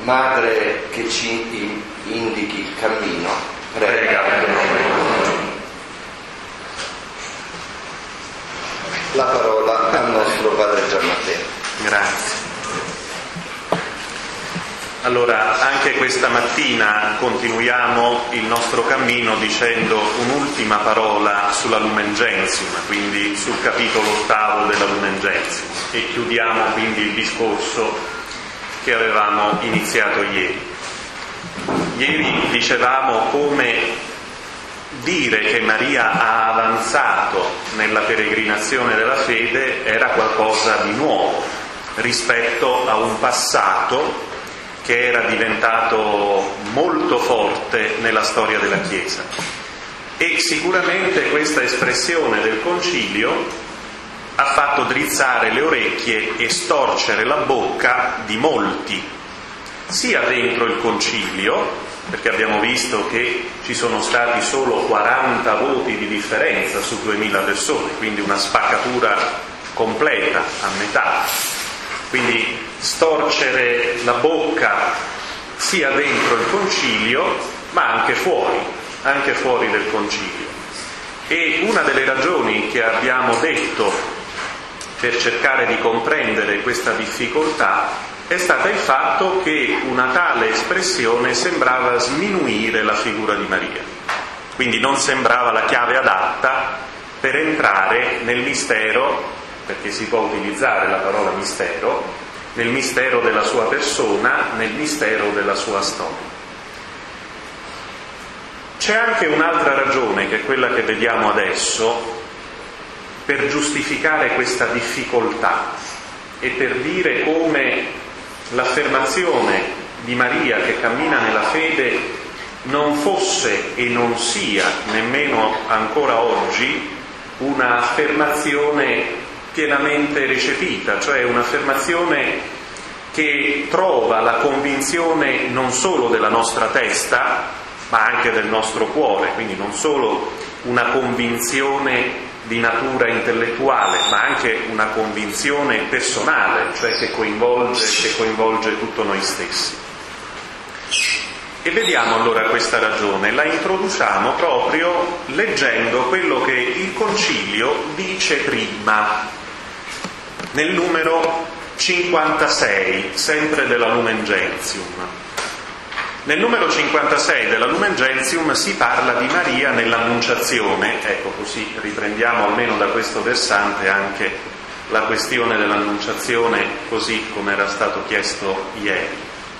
Madre che ci indichi il cammino, prega per noi. La parola al nostro Padre Gianmatteo. Grazie. Allora, anche questa mattina continuiamo il nostro cammino dicendo un'ultima parola sulla Lumen Gentium, quindi sul capitolo 8 della Lumen Gentium, e chiudiamo quindi il discorso che avevamo iniziato ieri. Ieri dicevamo come dire che Maria ha avanzato nella peregrinazione della fede era qualcosa di nuovo rispetto a un passato che era diventato molto forte nella storia della Chiesa. E sicuramente questa espressione del Concilio ha fatto drizzare le orecchie e storcere la bocca di molti, sia dentro il Concilio, perché abbiamo visto che ci sono stati solo 40 voti di differenza su 2000 persone, quindi una spaccatura completa, a metà. Quindi storcere la bocca sia dentro il Concilio, ma anche fuori del Concilio. E una delle ragioni che abbiamo detto per cercare di comprendere questa difficoltà è stata il fatto che una tale espressione sembrava sminuire la figura di Maria, quindi non sembrava la chiave adatta per entrare nel mistero, perché si può utilizzare la parola mistero, nel mistero della sua persona, nel mistero della sua storia. C'è anche un'altra ragione, che è quella che vediamo adesso, per giustificare questa difficoltà e per dire come l'affermazione di Maria che cammina nella fede non fosse e non sia nemmeno ancora oggi un'affermazione pienamente recepita, cioè un'affermazione che trova la convinzione non solo della nostra testa, ma anche del nostro cuore, quindi non solo una convinzione di natura intellettuale, ma anche una convinzione personale, cioè che coinvolge tutto noi stessi. E vediamo allora questa ragione, la introduciamo proprio leggendo quello che il Concilio dice prima, nel numero 56, sempre della Lumen Gentium. Nel numero 56 della Lumen Gentium si parla di Maria nell'Annunciazione, ecco, così riprendiamo almeno da questo versante anche la questione dell'Annunciazione così come era stato chiesto ieri.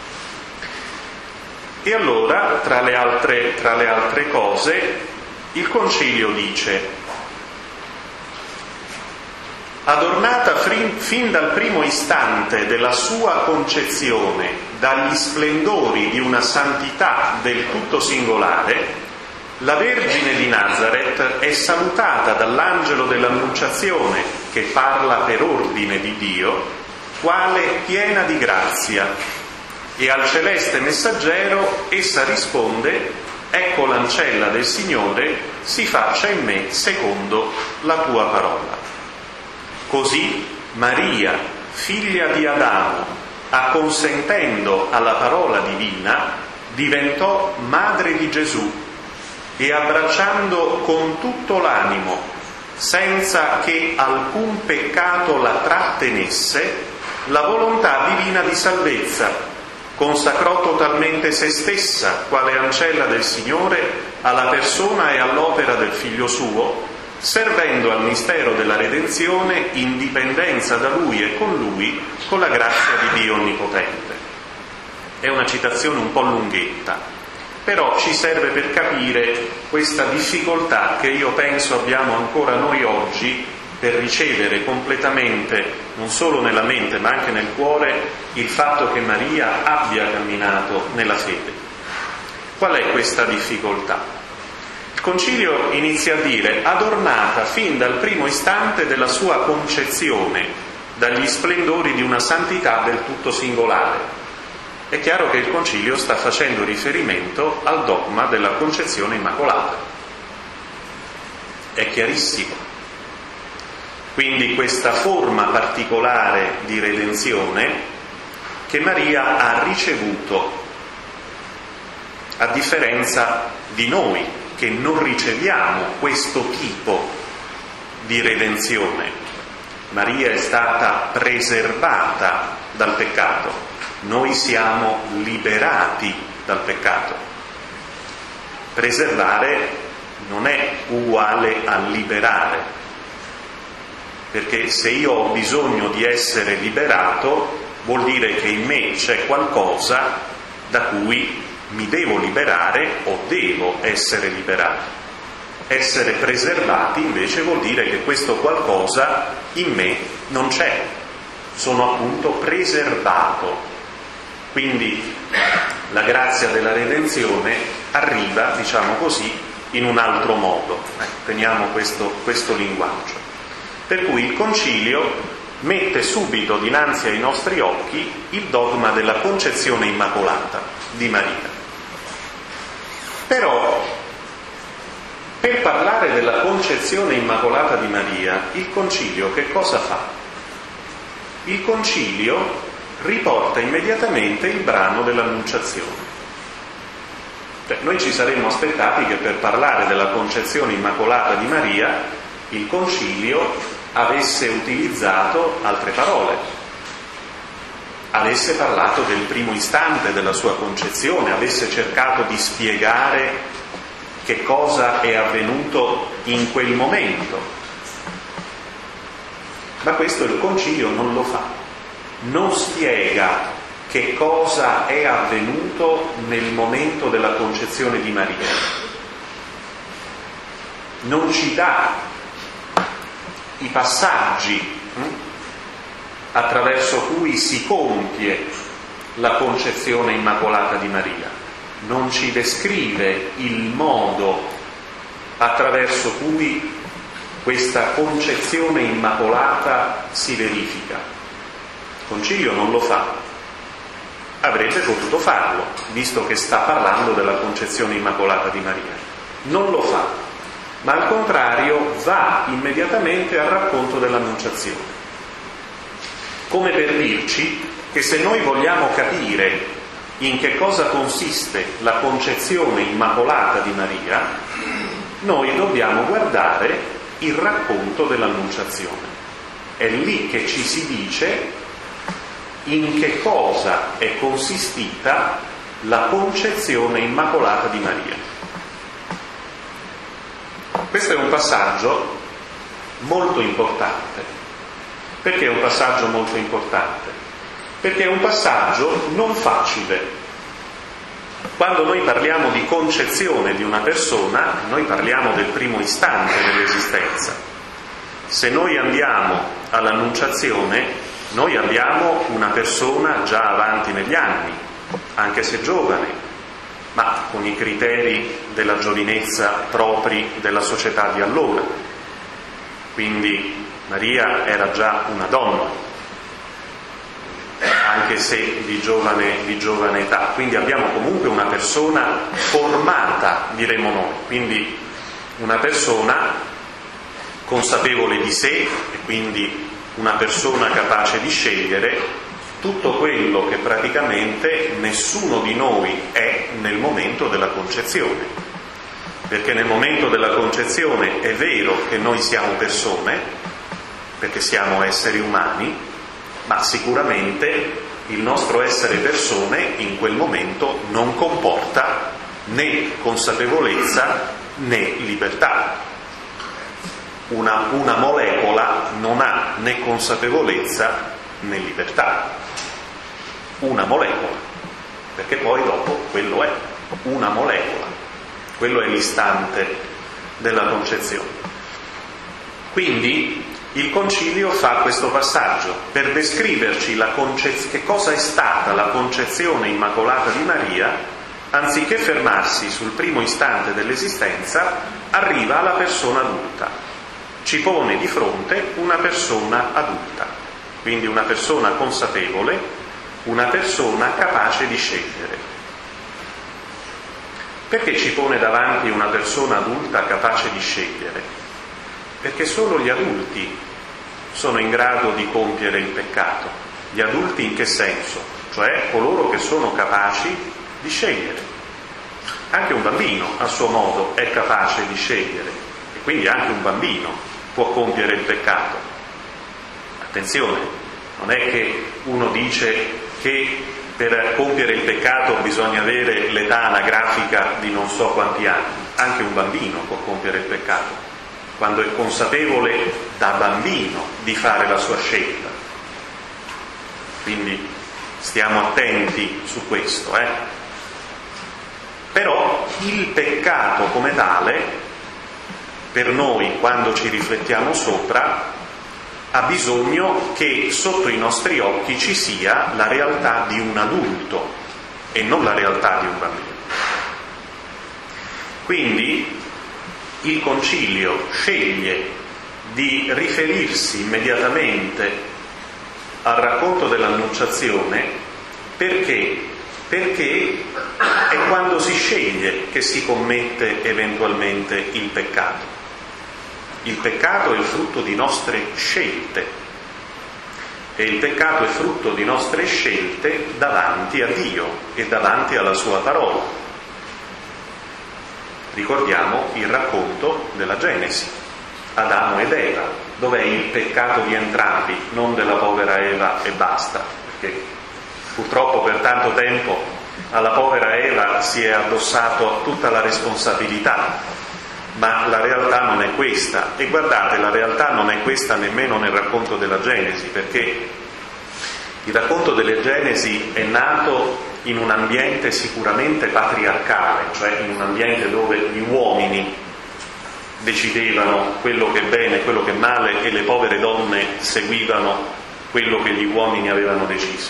E allora, tra le altre cose, il Concilio dice: adornata fin dal primo istante della sua concezione dagli splendori di una santità del tutto singolare, la Vergine di Nazareth è salutata dall'angelo dell'Annunciazione, che parla per ordine di Dio, quale piena di grazia, e al celeste messaggero essa risponde: ecco l'ancella del Signore, si faccia in me secondo la tua parola. Così Maria, figlia di Adamo, acconsentendo alla parola divina, diventò madre di Gesù e abbracciando con tutto l'animo, senza che alcun peccato la trattenesse, la volontà divina di salvezza, consacrò totalmente se stessa, quale ancella del Signore, alla persona e all'opera del Figlio suo, servendo al mistero della redenzione in dipendenza da Lui e con Lui, con la grazia di Dio Onnipotente. È una citazione un po' lunghetta, però ci serve per capire questa difficoltà che io penso abbiamo ancora noi oggi per ricevere completamente, non solo nella mente ma anche nel cuore, il fatto che Maria abbia camminato nella fede. Qual è questa difficoltà? Il Concilio inizia a dire: adornata fin dal primo istante della sua concezione dagli splendori di una santità del tutto singolare. È chiaro che il Concilio sta facendo riferimento al dogma della concezione immacolata. È chiarissimo. Quindi questa forma particolare di redenzione, che Maria ha ricevuto, a differenza di noi che non riceviamo questo tipo di redenzione. Maria è stata preservata dal peccato, noi siamo liberati dal peccato. Preservare non è uguale a liberare, perché se io ho bisogno di essere liberato vuol dire che in me c'è qualcosa da cui mi devo liberare o devo essere liberato. Essere preservati invece vuol dire che questo qualcosa in me non c'è, sono appunto preservato. Quindi la grazia della redenzione arriva, diciamo così, in un altro modo. Teniamo questo linguaggio. Per cui il Concilio mette subito dinanzi ai nostri occhi il dogma della concezione immacolata di Maria. Però, per parlare della concezione immacolata di Maria, il Concilio che cosa fa? Il Concilio riporta immediatamente il brano dell'Annunciazione. Noi ci saremmo aspettati che per parlare della concezione immacolata di Maria il Concilio avesse utilizzato altre parole, avesse parlato del primo istante della sua concezione, avesse cercato di spiegare che cosa è avvenuto in quel momento. Ma questo il Concilio non lo fa, non spiega che cosa è avvenuto nel momento della concezione di Maria, non ci dà i passaggi attraverso cui si compie la concezione immacolata di Maria, non ci descrive il modo attraverso cui questa concezione immacolata si verifica. Il Concilio non lo fa, avrebbe potuto farlo, visto che sta parlando della concezione immacolata di Maria. Non lo fa, ma al contrario va immediatamente al racconto dell'Annunciazione, come per dirci che se noi vogliamo capire in che cosa consiste la concezione immacolata di Maria, noi dobbiamo guardare il racconto dell'Annunciazione. È lì che ci si dice in che cosa è consistita la concezione immacolata di Maria. Questo è un passaggio molto importante. Perché è un passaggio molto importante? Perché è un passaggio non facile. Quando noi parliamo di concezione di una persona, noi parliamo del primo istante dell'esistenza. Se noi andiamo all'Annunciazione, noi abbiamo una persona già avanti negli anni, anche se giovane, ma con i criteri della giovinezza propri della società di allora. Quindi Maria era già una donna, anche se di giovane età. Quindi abbiamo comunque una persona formata, diremo noi, quindi una persona consapevole di sé e quindi una persona capace di scegliere tutto quello che praticamente nessuno di noi è nel momento della concezione. Perché nel momento della concezione è vero che noi siamo persone, perché siamo esseri umani, ma sicuramente il nostro essere persone in quel momento non comporta né consapevolezza né libertà. Una molecola non ha né consapevolezza né libertà. Una molecola, perché poi dopo quello è una molecola, quello è l'istante della concezione. Quindi il Concilio fa questo passaggio per descriverci che cosa è stata la concezione immacolata di Maria. Anziché fermarsi sul primo istante dell'esistenza, arriva alla persona adulta, ci pone di fronte una persona adulta, quindi una persona consapevole, una persona capace di scegliere. Perché ci pone davanti una persona adulta capace di scegliere? Perché solo gli adulti sono in grado di compiere il peccato. Gli adulti in che senso? cioè coloro che sono capaci di scegliere. Anche un bambino a suo modo è capace di scegliere e quindi anche un bambino può compiere il peccato. Attenzione, non è che uno dice che per compiere il peccato bisogna avere l'età anagrafica di non so quanti anni. Anche un bambino può compiere il peccato quando è consapevole da bambino di fare la sua scelta. Quindi stiamo attenti su questo. Però il peccato come tale, per noi quando ci riflettiamo sopra, ha bisogno che sotto i nostri occhi ci sia la realtà di un adulto e non la realtà di un bambino. Quindi il Concilio sceglie di riferirsi immediatamente al racconto dell'Annunciazione perché è quando si sceglie che si commette eventualmente il peccato. Il peccato è il frutto di nostre scelte e il peccato è frutto di nostre scelte davanti a Dio e davanti alla sua parola. Ricordiamo il racconto della Genesi, Adamo ed Eva. Dov'è il peccato di entrambi, non della povera Eva e basta? Perché purtroppo per tanto tempo alla povera Eva si è addossato tutta la responsabilità. Ma la realtà non è questa, e guardate, la realtà non è questa nemmeno nel racconto della Genesi, perché il racconto delle Genesi è nato in un ambiente sicuramente patriarcale, cioè in un ambiente dove gli uomini decidevano quello che è bene e quello che è male e le povere donne seguivano quello che gli uomini avevano deciso.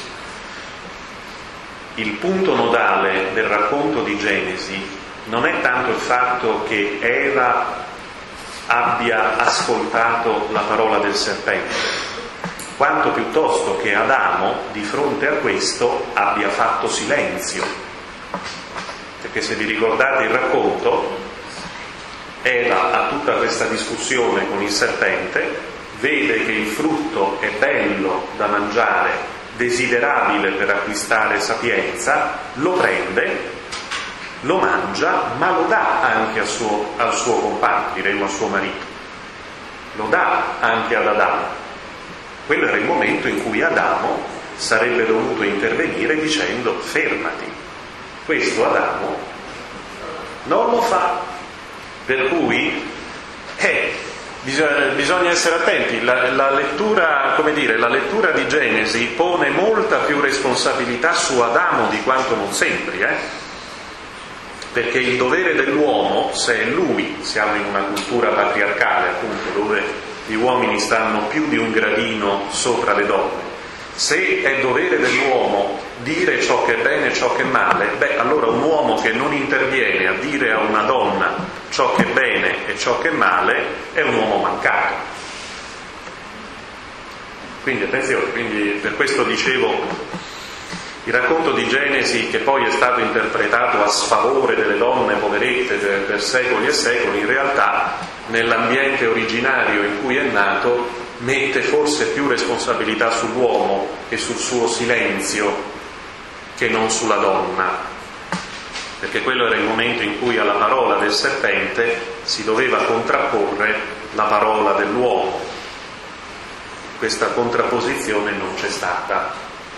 Il punto nodale del racconto di Genesi non è tanto il fatto che Eva abbia ascoltato la parola del serpente, quanto piuttosto che Adamo, di fronte a questo, abbia fatto silenzio. Perché se vi ricordate il racconto, Eva ha tutta questa discussione con il serpente, vede che il frutto è bello da mangiare, desiderabile per acquistare sapienza, lo prende, lo mangia, ma lo dà anche al suo compagno, diremmo al suo marito, lo dà anche ad Adamo. Quello era il momento in cui Adamo sarebbe dovuto intervenire dicendo: fermati, questo Adamo non lo fa. Per cui bisogna essere attenti. La lettura, come dire, la lettura di Genesi pone molta più responsabilità su Adamo di quanto non sembri, perché il dovere dell'uomo, se è lui, siamo in una cultura patriarcale appunto, dove gli uomini stanno più di un gradino sopra le donne, se è dovere dell'uomo dire ciò che è bene e ciò che è male, allora un uomo che non interviene a dire a una donna ciò che è bene e ciò che è male è un uomo mancato. Quindi attenzione, per questo dicevo, il racconto di Genesi, che poi è stato interpretato a sfavore delle donne poverette per secoli e secoli, in realtà nell'ambiente originario in cui è nato mette forse più responsabilità sull'uomo e sul suo silenzio che non sulla donna, perché quello era il momento in cui alla parola del serpente si doveva contrapporre la parola dell'uomo. Questa contrapposizione non c'è stata.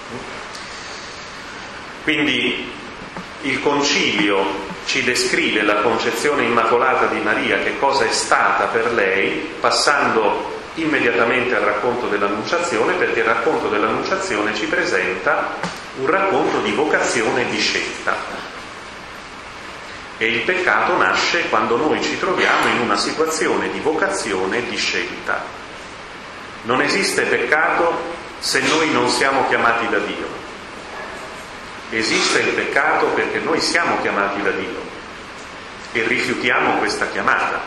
Quindi il Concilio ci descrive la concezione immacolata di Maria, che cosa è stata per lei, passando immediatamente al racconto dell'Annunciazione, perché il racconto dell'Annunciazione ci presenta un racconto di vocazione e di scelta. E il peccato nasce quando noi ci troviamo in una situazione di vocazione e di scelta. Non esiste peccato se noi non siamo chiamati da Dio. Esiste il peccato perché noi siamo chiamati da Dio e rifiutiamo questa chiamata.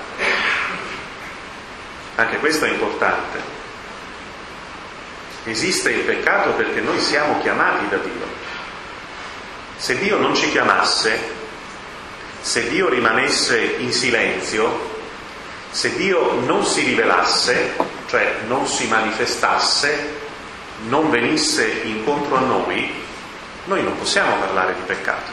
Anche questo è importante. Esiste il peccato perché noi siamo chiamati da Dio. Se Dio non ci chiamasse, se Dio rimanesse in silenzio, se Dio non si rivelasse, cioè non si manifestasse, non venisse incontro a noi, noi non possiamo parlare di peccato.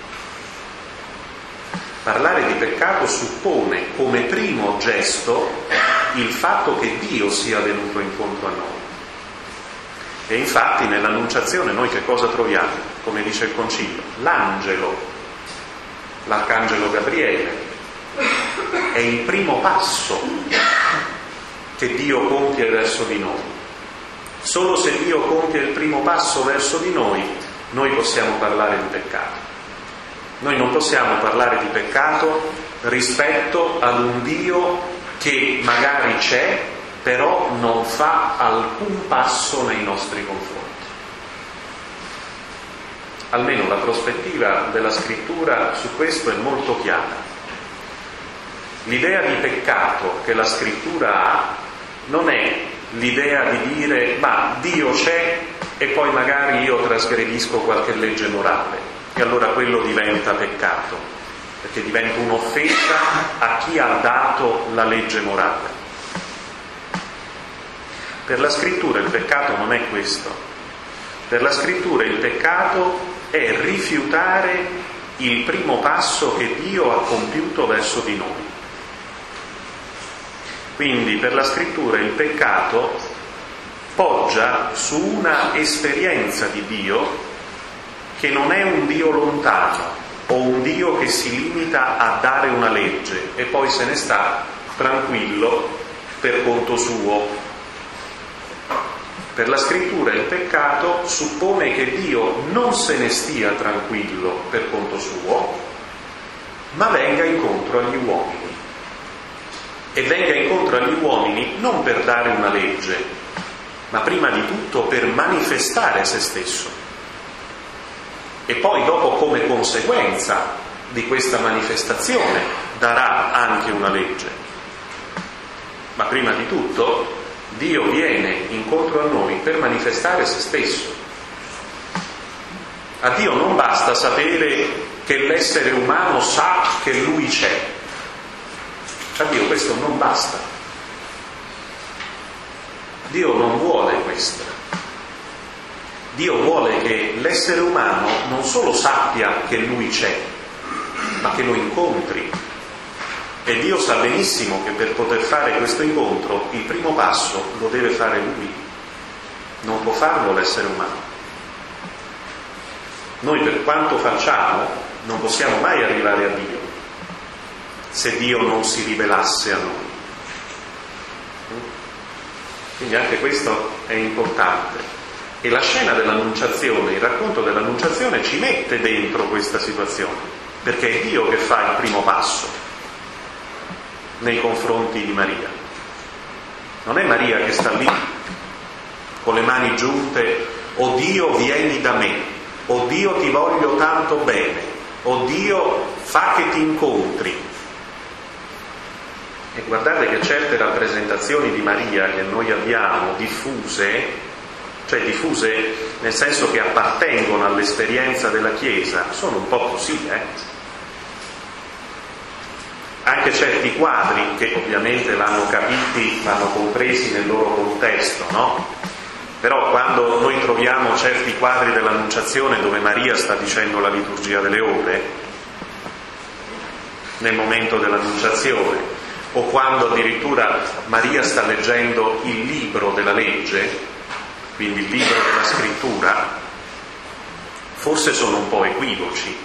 Parlare di peccato suppone come primo gesto il fatto che Dio sia venuto incontro a noi. E infatti nell'Annunciazione noi che cosa troviamo? Come dice il Concilio, l'angelo, l'arcangelo Gabriele, è il primo passo che Dio compie verso di noi. Solo se Dio compie il primo passo verso di noi possiamo parlare di peccato. Noi non possiamo parlare di peccato rispetto ad un Dio che magari c'è, però non fa alcun passo nei nostri confronti. Almeno la prospettiva della Scrittura su questo è molto chiara. L'idea di peccato che la Scrittura ha non è l'idea di dire ma Dio c'è e poi magari io trasgredisco qualche legge morale e allora quello diventa peccato, perché diventa un'offesa a chi ha dato la legge morale. Per la Scrittura il peccato non è questo. Per la Scrittura il peccato è rifiutare il primo passo che Dio ha compiuto verso di noi. Quindi per la Scrittura il peccato poggia su una esperienza di Dio che non è un Dio lontano o un Dio che si limita a dare una legge e poi se ne sta tranquillo per conto suo. Per la Scrittura il peccato suppone che Dio non se ne stia tranquillo per conto suo, ma venga incontro agli uomini. E venga incontro agli uomini non per dare una legge, ma prima di tutto per manifestare se stesso. E poi dopo come conseguenza di questa manifestazione darà anche una legge. Ma prima di tutto Dio viene incontro a noi per manifestare se stesso. A Dio non basta sapere che l'essere umano sa che Lui c'è. A Dio questo non basta. Dio non vuole questo. Dio vuole che l'essere umano non solo sappia che Lui c'è, ma che lo incontri. E Dio sa benissimo che per poter fare questo incontro il primo passo lo deve fare Lui. Non può farlo l'essere umano. Noi per quanto facciamo non possiamo mai arrivare a Dio se Dio non si rivelasse a noi. Quindi anche questo è importante. E la scena dell'Annunciazione, il racconto dell'Annunciazione ci mette dentro questa situazione, perché è Dio che fa il primo passo nei confronti di Maria. Non è Maria che sta lì con le mani giunte, o Dio vieni da me, o Dio ti voglio tanto bene, o Dio fa che ti incontri. E guardate che certe rappresentazioni di Maria che noi abbiamo diffuse nel senso che appartengono all'esperienza della Chiesa, sono un po' così, Anche certi quadri, che ovviamente l'hanno compresi nel loro contesto, no? Però quando noi troviamo certi quadri dell'Annunciazione dove Maria sta dicendo la liturgia delle ore, nel momento dell'Annunciazione, o quando addirittura Maria sta leggendo il libro della legge, quindi il libro della Scrittura, forse sono un po' equivoci.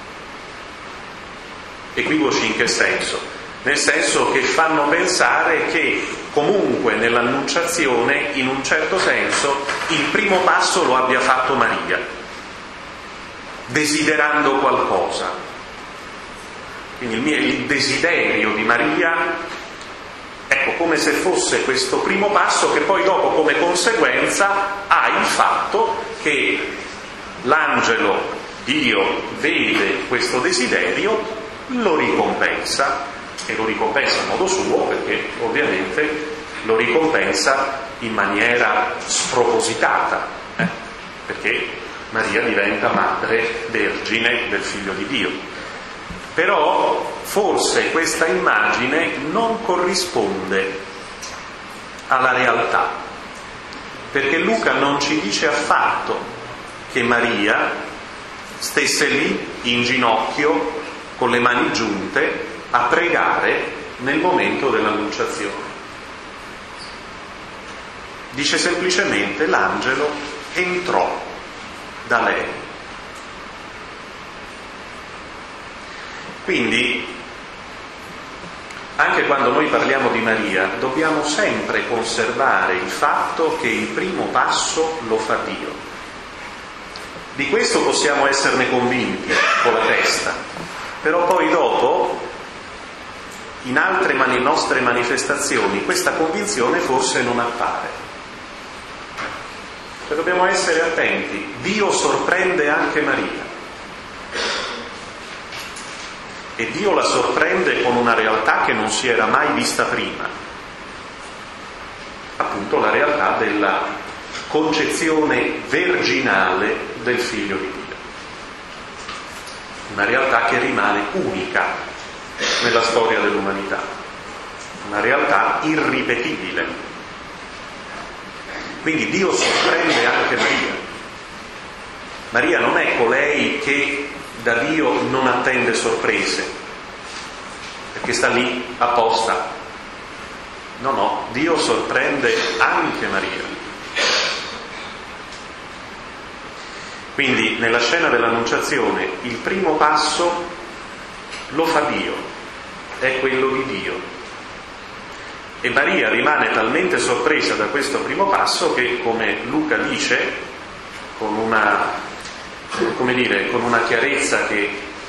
Equivoci in che senso? Nel senso che fanno pensare che comunque nell'Annunciazione, in un certo senso, il primo passo lo abbia fatto Maria, desiderando qualcosa. Quindi il desiderio di Maria, ecco, come se fosse questo primo passo che poi dopo come conseguenza ha il fatto che l'angelo, Dio, vede questo desiderio, lo ricompensa, e lo ricompensa in modo suo, perché ovviamente lo ricompensa in maniera spropositata, perché Maria diventa madre vergine del Figlio di Dio. Però forse questa immagine non corrisponde alla realtà, perché Luca non ci dice affatto che Maria stesse lì in ginocchio con le mani giunte a pregare nel momento dell'annunciazione. Dice semplicemente: l'angelo entrò da lei. Quindi, anche quando noi parliamo di Maria, dobbiamo sempre conservare il fatto che il primo passo lo fa Dio. Di questo possiamo esserne convinti con la testa, però poi dopo, in altre nostre manifestazioni, questa convinzione forse non appare. Cioè, dobbiamo essere attenti. Dio sorprende anche Maria. E Dio la sorprende con una realtà che non si era mai vista prima. Appunto la realtà della concezione virginale del Figlio di Dio. Una realtà che rimane unica nella storia dell'umanità. Una realtà irripetibile. Quindi Dio sorprende anche Maria. Maria non è colei che da Dio non attende sorprese, perché sta lì apposta. No, Dio sorprende anche Maria. Quindi nella scena dell'annunciazione il primo passo lo fa Dio, è quello di Dio. E Maria rimane talmente sorpresa da questo primo passo che, come Luca dice, con una chiarezza che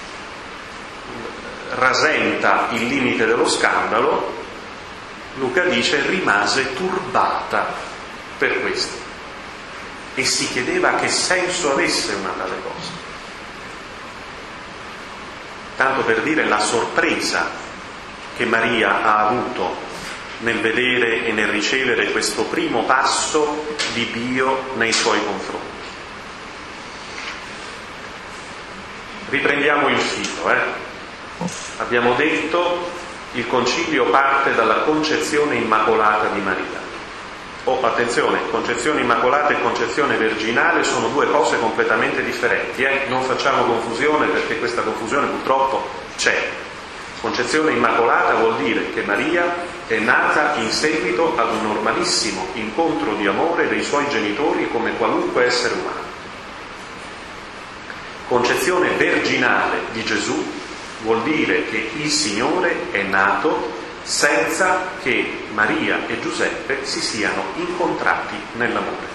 rasenta il limite dello scandalo, Luca dice: rimase turbata per questo e si chiedeva che senso avesse una tale cosa. Tanto per dire la sorpresa che Maria ha avuto nel vedere e nel ricevere questo primo passo di Dio nei suoi confronti. Riprendiamo il filo. Abbiamo detto il concilio parte dalla concezione immacolata di Maria. Attenzione, concezione immacolata e concezione virginale sono due cose completamente differenti. Non facciamo confusione, perché questa confusione purtroppo c'è. Concezione immacolata vuol dire che Maria è nata in seguito ad un normalissimo incontro di amore dei suoi genitori come qualunque essere umano. Concezione virginale di Gesù vuol dire che il Signore è nato senza che Maria e Giuseppe si siano incontrati nell'amore.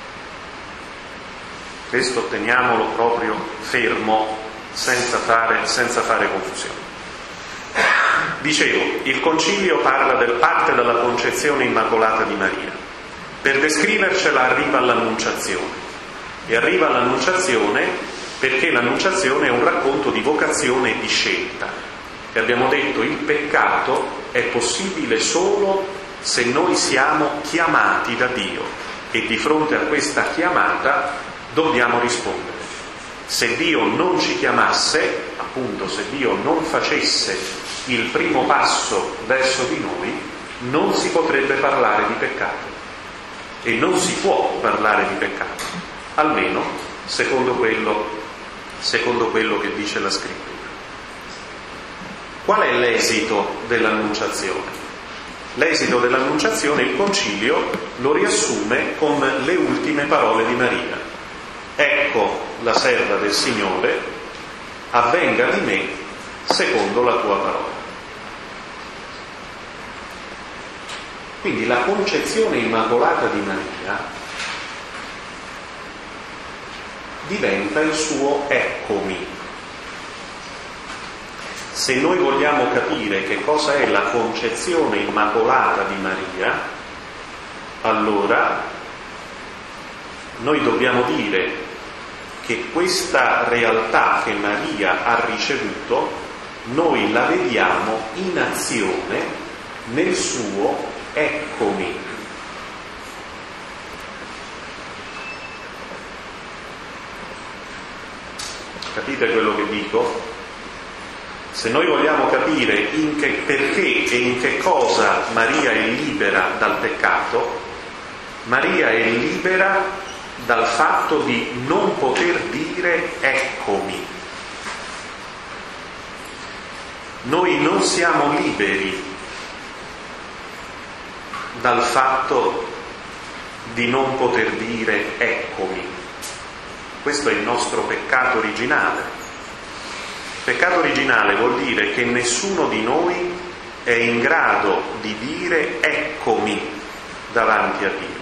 Questo teniamolo proprio fermo, senza fare confusione. Dicevo, il concilio parte dalla concezione immacolata di Maria. Per descrivercela arriva all'annunciazione. E arriva all'annunciazione perché l'annunciazione è un racconto di vocazione e di scelta. E abbiamo detto il peccato è possibile solo se noi siamo chiamati da Dio e di fronte a questa chiamata dobbiamo rispondere. Se Dio non ci chiamasse, appunto se Dio non facesse il primo passo verso di noi, non si potrebbe parlare di peccato e non si può parlare di peccato, almeno secondo quello che dice la Scrittura. Qual è l'esito dell'annunciazione? L'esito dell'annunciazione il Concilio lo riassume con le ultime parole di Maria. Ecco la serva del Signore, avvenga di me secondo la tua parola. Quindi la concezione immacolata di Maria diventa il suo eccomi. Se noi vogliamo capire che cosa è la concezione immacolata di Maria, allora noi dobbiamo dire che questa realtà che Maria ha ricevuto, noi la vediamo in azione nel suo eccomi. Capite quello che dico? Se noi vogliamo capire perché e in che cosa Maria è libera dal peccato, Maria è libera dal fatto di non poter dire eccomi. Noi non siamo liberi dal fatto di non poter dire eccomi. Questo è il nostro peccato originale. Peccato originale vuol dire che nessuno di noi è in grado di dire eccomi davanti a Dio.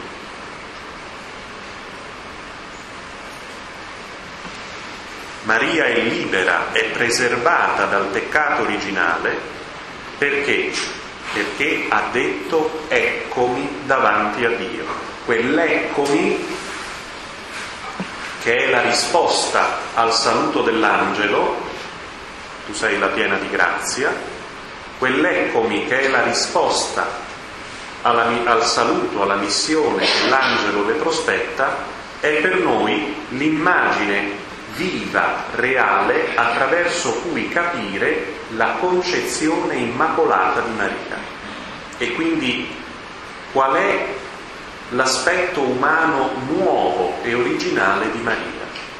Maria è libera, è preservata dal peccato originale perché? Perché ha detto eccomi davanti a Dio. Quell'eccomi, che è la risposta al saluto dell'angelo, tu sei la piena di grazia, quell'eccomi che è la risposta al saluto, alla missione che l'angelo le prospetta, è per noi l'immagine viva, reale, attraverso cui capire la concezione immacolata di Maria. E quindi qual è l'aspetto umano nuovo e originale di Maria?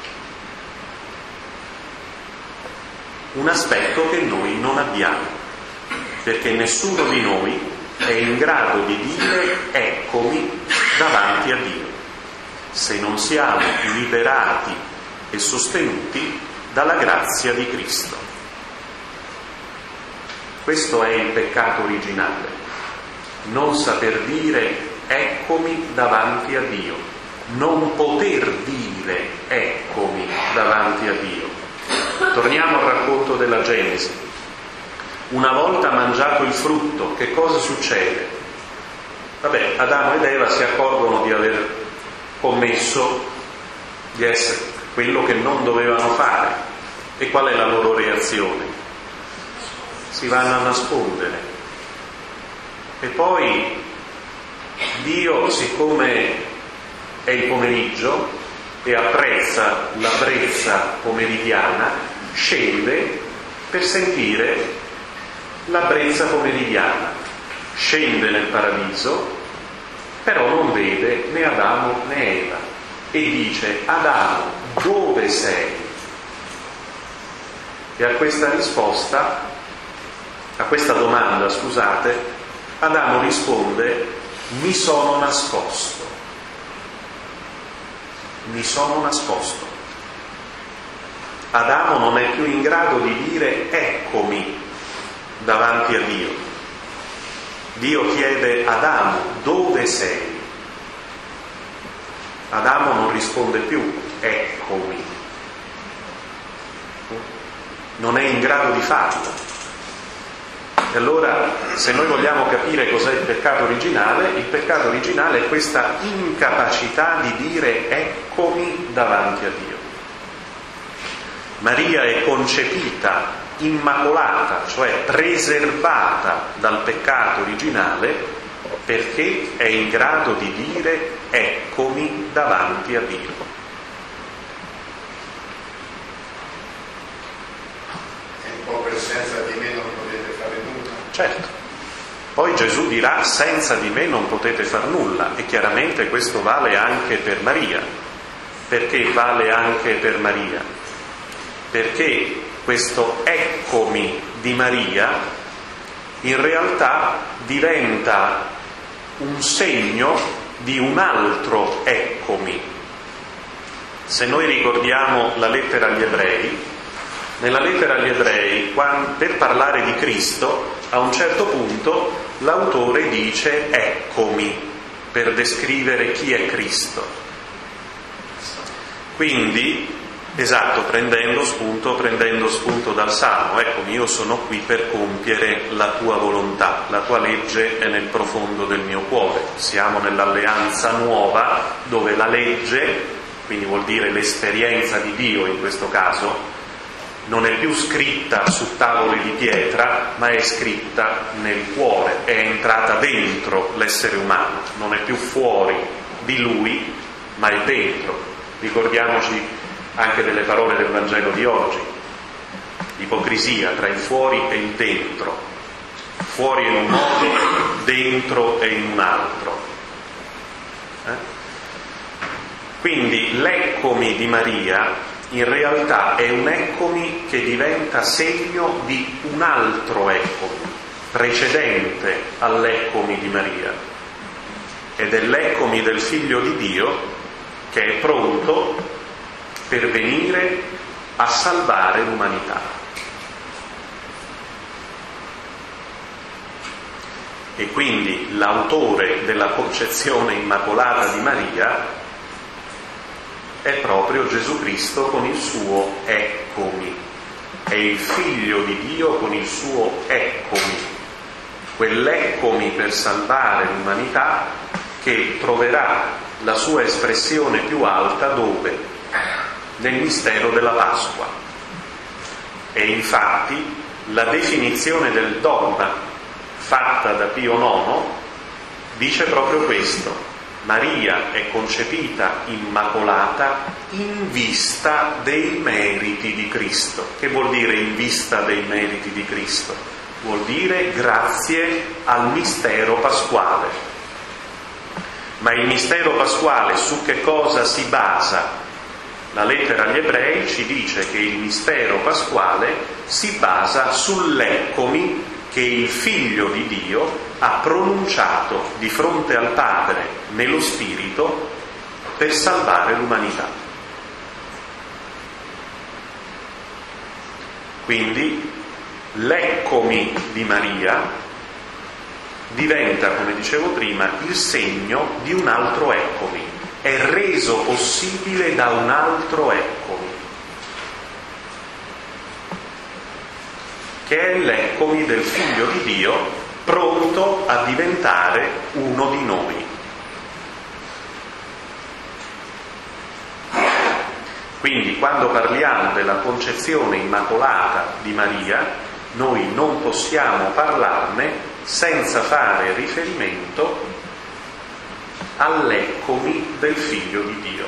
Un aspetto che noi non abbiamo, perché nessuno di noi è in grado di dire eccomi davanti a Dio, se non siamo liberati e sostenuti dalla grazia di Cristo. Questo è il peccato originale, non saper dire eccomi davanti a Dio, non poter dire eccomi davanti a Dio. Torniamo al racconto della Genesi. Una volta mangiato il frutto, che cosa succede? Vabbè, Adamo ed Eva si accorgono di aver commesso, di essere quello che non dovevano fare. E qual è la loro reazione? Si vanno a nascondere. E poi Dio, siccome è il pomeriggio e apprezza la brezza pomeridiana, scende per sentire la brezza pomeridiana. Scende nel paradiso, però non vede né Adamo né Eva e dice: Adamo, dove sei? E a questa risposta, a questa domanda, scusate, Adamo risponde: mi sono nascosto. Mi sono nascosto. Adamo non è più in grado di dire eccomi davanti a Dio. Dio chiede: Adamo, dove sei? Adamo non risponde più eccomi. Non è in grado di farlo. E allora, se noi vogliamo capire cos'è il peccato originale è questa incapacità di dire eccomi davanti a Dio. Maria è concepita immacolata, cioè preservata dal peccato originale, perché è in grado di dire eccomi davanti a Dio. È un po' per senza di me non potete fare nulla. Certo. Poi Gesù dirà: senza di me non potete far nulla, e chiaramente questo vale anche per Maria. Perché vale anche per Maria? Perché questo eccomi di Maria in realtà diventa un segno di un altro eccomi. Se noi ricordiamo la lettera agli Ebrei, nella lettera agli Ebrei, per parlare di Cristo, a un certo punto l'autore dice eccomi, per descrivere chi è Cristo. Quindi, esatto, prendendo spunto dal Salmo, eccomi, io sono qui per compiere la tua volontà, la tua legge è nel profondo del mio cuore. Siamo nell'alleanza nuova, dove la legge, quindi vuol dire l'esperienza di Dio in questo caso, non è più scritta su tavole di pietra, ma è scritta nel cuore, è entrata dentro l'essere umano, non è più fuori di lui, ma è dentro. Ricordiamoci anche delle parole del Vangelo di oggi: ipocrisia tra il fuori e il dentro, fuori in un modo, dentro e in un altro. Quindi l'eccomi di Maria in realtà è un eccomi che diventa segno di un altro eccomi, precedente all'eccomi di Maria, ed è l'eccomi del Figlio di Dio che è pronto per venire a salvare l'umanità. E quindi l'autore della concezione immacolata di Maria è proprio Gesù Cristo con il suo eccomi, è il Figlio di Dio con il suo eccomi, quell'eccomi per salvare l'umanità che troverà la sua espressione più alta dove? Nel mistero della Pasqua. E infatti la definizione del dogma fatta da Pio IX dice proprio questo: Maria è concepita immacolata in vista dei meriti di Cristo. Che vuol dire in vista dei meriti di Cristo? Vuol dire grazie al mistero pasquale. Ma il mistero pasquale su che cosa si basa? La lettera agli Ebrei ci dice che il mistero pasquale si basa sull'eccomi che il Figlio di Dio ha pronunciato di fronte al Padre nello Spirito per salvare l'umanità. Quindi l'eccomi di Maria diventa, come dicevo prima, il segno di un altro eccomi, è reso possibile da un altro eccomi, che è l'eccomi del Figlio di Dio pronto a diventare uno di noi. Quindi quando parliamo della concezione immacolata di Maria, noi non possiamo parlarne senza fare riferimento all'eccomi del Figlio di Dio.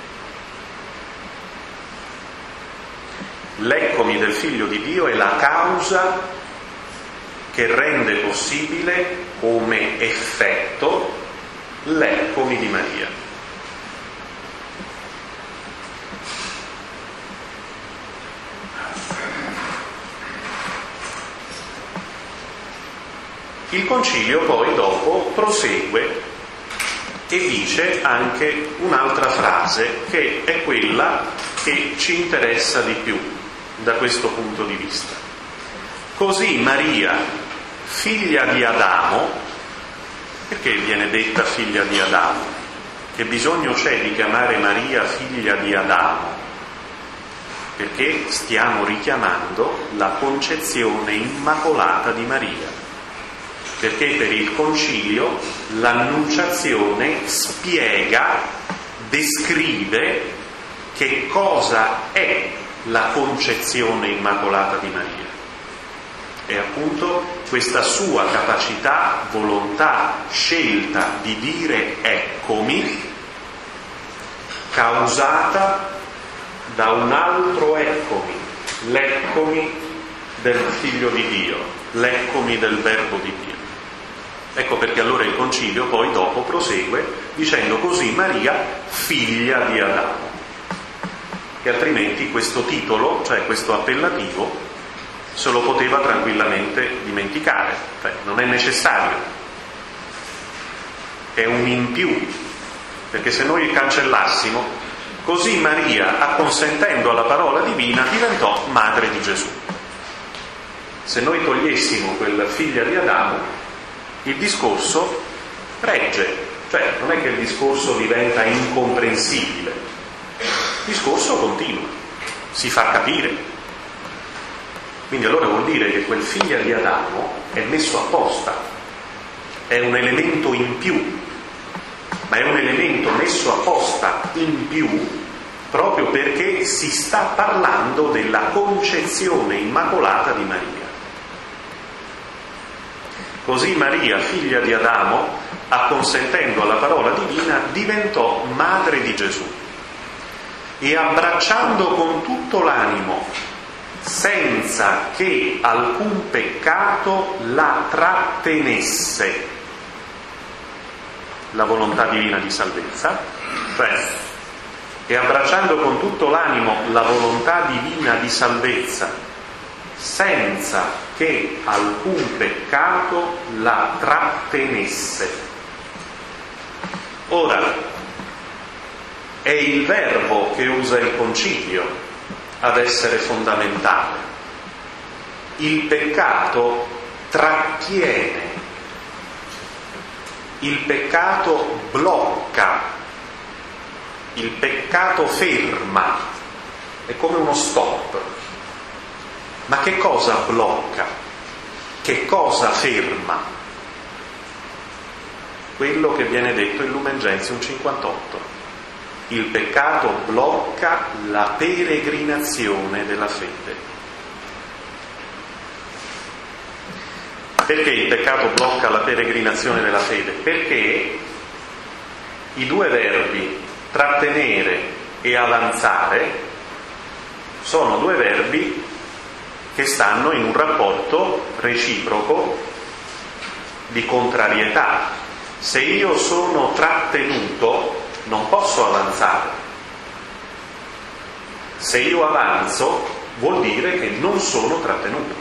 L'eccomi del Figlio di Dio è la causa che rende possibile come effetto l'eccomi di Maria. Il Concilio poi dopo prosegue e dice anche un'altra frase che è quella che ci interessa di più da questo punto di vista. Così Maria, figlia di Adamo, perché viene detta figlia di Adamo? Che bisogno c'è di chiamare Maria figlia di Adamo? Perché stiamo richiamando la concezione immacolata di Maria. Perché per il Concilio l'Annunciazione spiega, descrive che cosa è la concezione immacolata di Maria. È appunto questa sua capacità, volontà, scelta di dire eccomi, causata da un altro eccomi, l'eccomi del Figlio di Dio, l'eccomi del Verbo di Dio. Ecco perché allora il Concilio poi dopo prosegue dicendo così Maria, figlia di Adamo, che altrimenti questo titolo, cioè questo appellativo, se lo poteva tranquillamente dimenticare, cioè non è necessario, è un in più, perché se noi cancellassimo, così Maria, acconsentendo alla parola divina, diventò madre di Gesù. Se noi togliessimo quella figlia di Adamo, il discorso regge, cioè non è che il discorso diventa incomprensibile, il discorso continua, si fa capire. Quindi allora vuol dire che quel figlio di Adamo è messo apposta, è un elemento in più, ma è un elemento messo apposta in più proprio perché si sta parlando della concezione immacolata di Maria. Così Maria, figlia di Adamo, acconsentendo alla parola divina, diventò madre di Gesù e abbracciando con tutto l'animo, senza che alcun peccato la trattenesse, la volontà divina di salvezza, cioè e abbracciando con tutto l'animo la volontà divina di salvezza, senza che alcun peccato la trattenesse. Ora, è il verbo che usa il Concilio ad essere fondamentale. Il peccato trattiene, il peccato blocca, il peccato ferma, è come uno stop. Ma che cosa blocca? Che cosa ferma? Quello che viene detto in Lumen Gentium 58. Il peccato blocca la peregrinazione della fede. Perché il peccato blocca la peregrinazione della fede? Perché i due verbi trattenere e avanzare sono due verbi che stanno in un rapporto reciproco di contrarietà. Se io sono trattenuto, non posso avanzare. Se io avanzo, vuol dire che non sono trattenuto.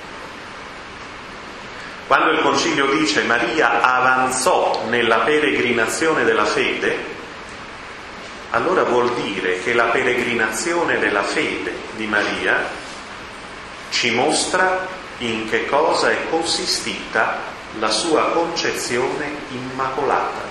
Quando il Concilio dice Maria avanzò nella peregrinazione della fede, allora vuol dire che la peregrinazione della fede di Maria ci mostra in che cosa è consistita la sua concezione immacolata.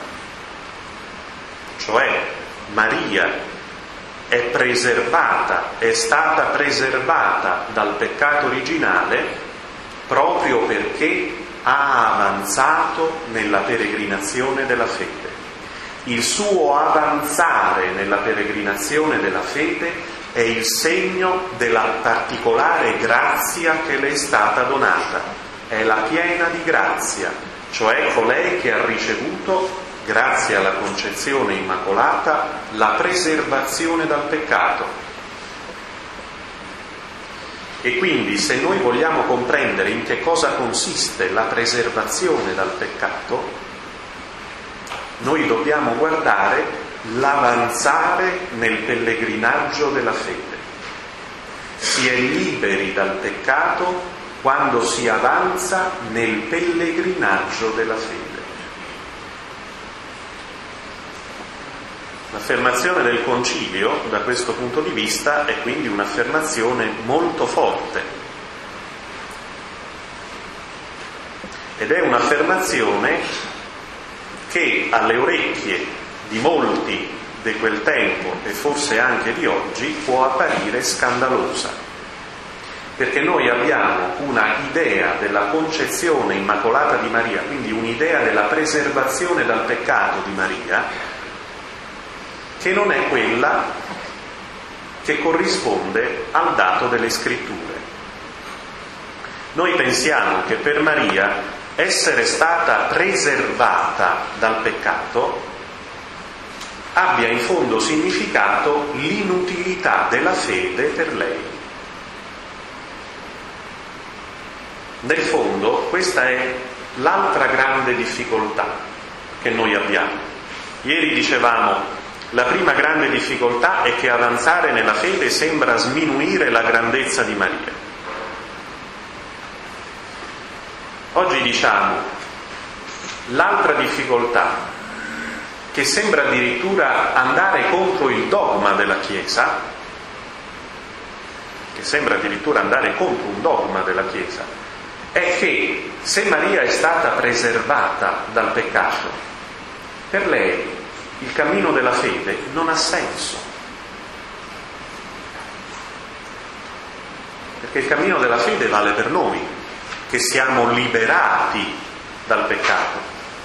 Cioè Maria è preservata, è stata preservata dal peccato originale proprio perché ha avanzato nella peregrinazione della fede. Il suo avanzare nella peregrinazione della fede è il segno della particolare grazia che le è stata donata. È la piena di grazia, cioè colei che ha ricevuto, grazie alla concezione immacolata, la preservazione dal peccato. E quindi se noi vogliamo comprendere in che cosa consiste la preservazione dal peccato, noi dobbiamo guardare l'avanzare nel pellegrinaggio della fede. Si è liberi dal peccato quando si avanza nel pellegrinaggio della fede. L'affermazione del Concilio, da questo punto di vista, è quindi un'affermazione molto forte. Ed è un'affermazione che alle orecchie di molti di quel tempo e forse anche di oggi può apparire scandalosa, perché noi abbiamo una idea della concezione immacolata di Maria, quindi un'idea della preservazione dal peccato di Maria, che non è quella che corrisponde al dato delle Scritture. Noi pensiamo che per Maria essere stata preservata dal peccato abbia in fondo significato l'inutilità della fede per lei. Nel fondo questa è l'altra grande difficoltà che noi abbiamo. Ieri dicevamo la prima grande difficoltà è che avanzare nella fede sembra sminuire la grandezza di Maria. Oggi diciamo l'altra difficoltà, che sembra addirittura andare contro il dogma della Chiesa, è che se Maria è stata preservata dal peccato, per lei il cammino della fede non ha senso. Perché il cammino della fede vale per noi, che siamo liberati dal peccato.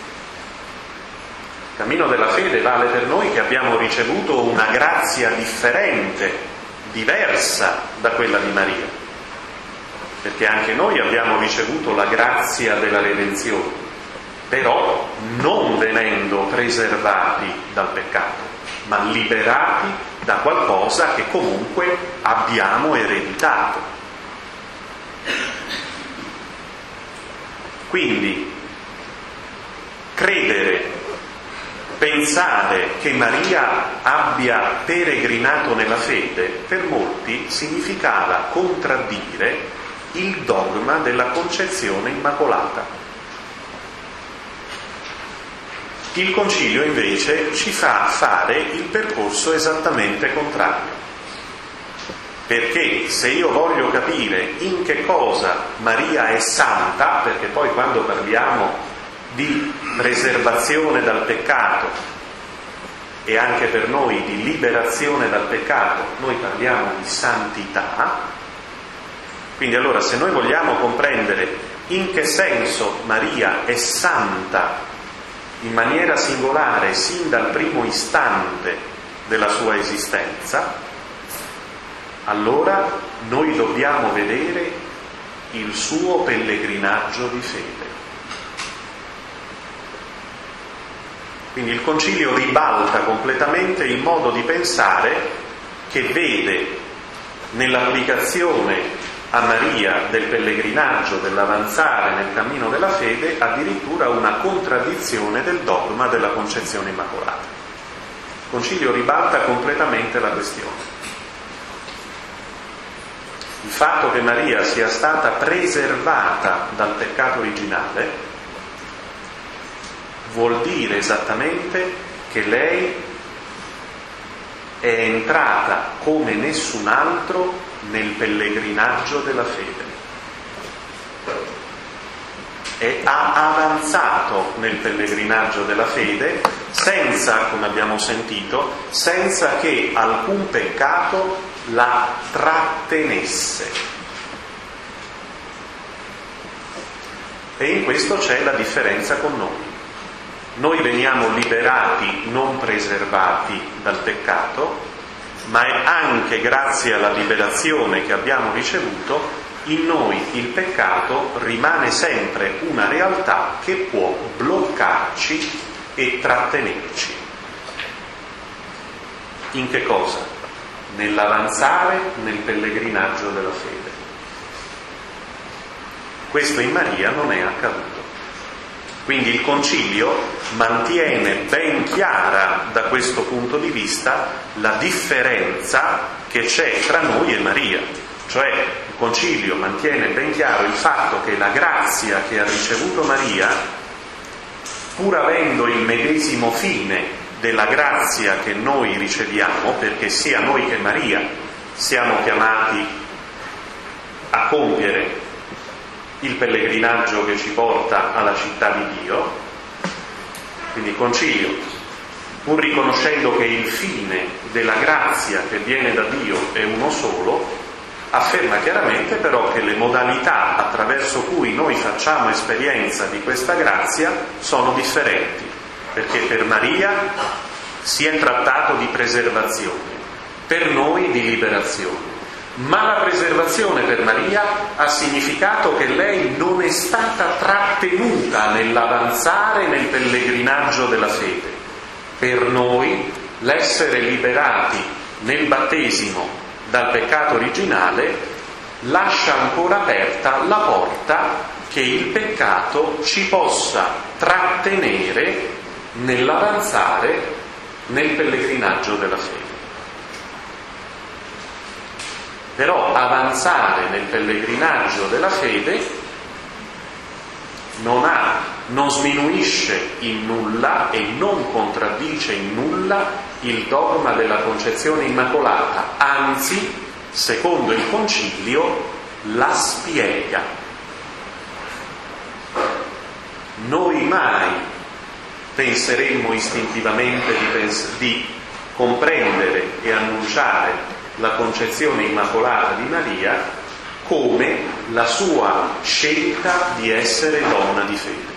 Il cammino della fede vale per noi che abbiamo ricevuto una grazia differente, diversa da quella di Maria, perché anche noi abbiamo ricevuto la grazia della redenzione, però non venendo preservati dal peccato, ma liberati da qualcosa che comunque abbiamo ereditato. Quindi credere pensare che Maria abbia peregrinato nella fede, per molti significava contraddire il dogma della concezione immacolata. Il Concilio invece ci fa fare il percorso esattamente contrario. Perché se io voglio capire in che cosa Maria è santa, perché poi quando parliamo di preservazione dal peccato e anche per noi di liberazione dal peccato, noi parliamo di santità. Quindi allora, se noi vogliamo comprendere in che senso Maria è santa in maniera singolare sin dal primo istante della sua esistenza, allora noi dobbiamo vedere il suo pellegrinaggio di fede. Quindi il Concilio ribalta completamente il modo di pensare che vede nell'applicazione a Maria del pellegrinaggio, dell'avanzare nel cammino della fede, addirittura una contraddizione del dogma della concezione immacolata. Il Concilio ribalta completamente la questione. Il fatto che Maria sia stata preservata dal peccato originale vuol dire esattamente che lei è entrata come nessun altro nel pellegrinaggio della fede e ha avanzato nel pellegrinaggio della fede senza, come abbiamo sentito, senza che alcun peccato la trattenesse. E in questo c'è la differenza con noi. Noi veniamo liberati, non preservati dal peccato, ma è anche grazie alla liberazione che abbiamo ricevuto, in noi il peccato rimane sempre una realtà che può bloccarci e trattenerci. In che cosa? Nell'avanzare nel pellegrinaggio della fede. Questo in Maria non è accaduto. Quindi il Concilio mantiene ben chiara da questo punto di vista la differenza che c'è tra noi e Maria. Cioè il Concilio mantiene ben chiaro il fatto che la grazia che ha ricevuto Maria, pur avendo il medesimo fine della grazia che noi riceviamo, perché sia noi che Maria siamo chiamati a compiere il pellegrinaggio che ci porta alla città di Dio, quindi il Concilio, pur riconoscendo che il fine della grazia che viene da Dio è uno solo, afferma chiaramente però che le modalità attraverso cui noi facciamo esperienza di questa grazia sono differenti, perché per Maria si è trattato di preservazione, per noi di liberazione. Ma la preservazione per Maria ha significato che lei non è stata trattenuta nell'avanzare nel pellegrinaggio della fede. Per noi l'essere liberati nel battesimo dal peccato originale lascia ancora aperta la porta che il peccato ci possa trattenere nell'avanzare nel pellegrinaggio della fede. Però avanzare nel pellegrinaggio della fede non sminuisce in nulla e non contraddice in nulla il dogma della concezione immacolata, anzi, secondo il Concilio, la spiega. Noi mai penseremmo istintivamente di comprendere e annunciare la concezione immacolata di Maria come la sua scelta di essere donna di fede.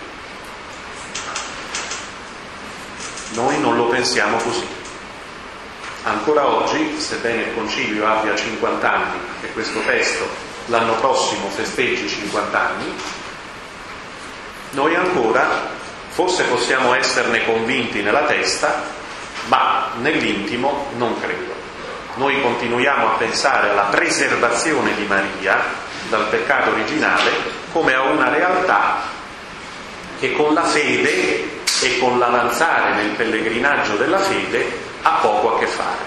Noi non lo pensiamo così. Ancora oggi, sebbene il Concilio abbia 50 anni e questo testo l'anno prossimo festeggi 50 anni, noi ancora forse possiamo esserne convinti nella testa, ma nell'intimo non credo. Noi continuiamo a pensare alla preservazione di Maria dal peccato originale come a una realtà che con la fede e con l'avanzare nel pellegrinaggio della fede ha poco a che fare.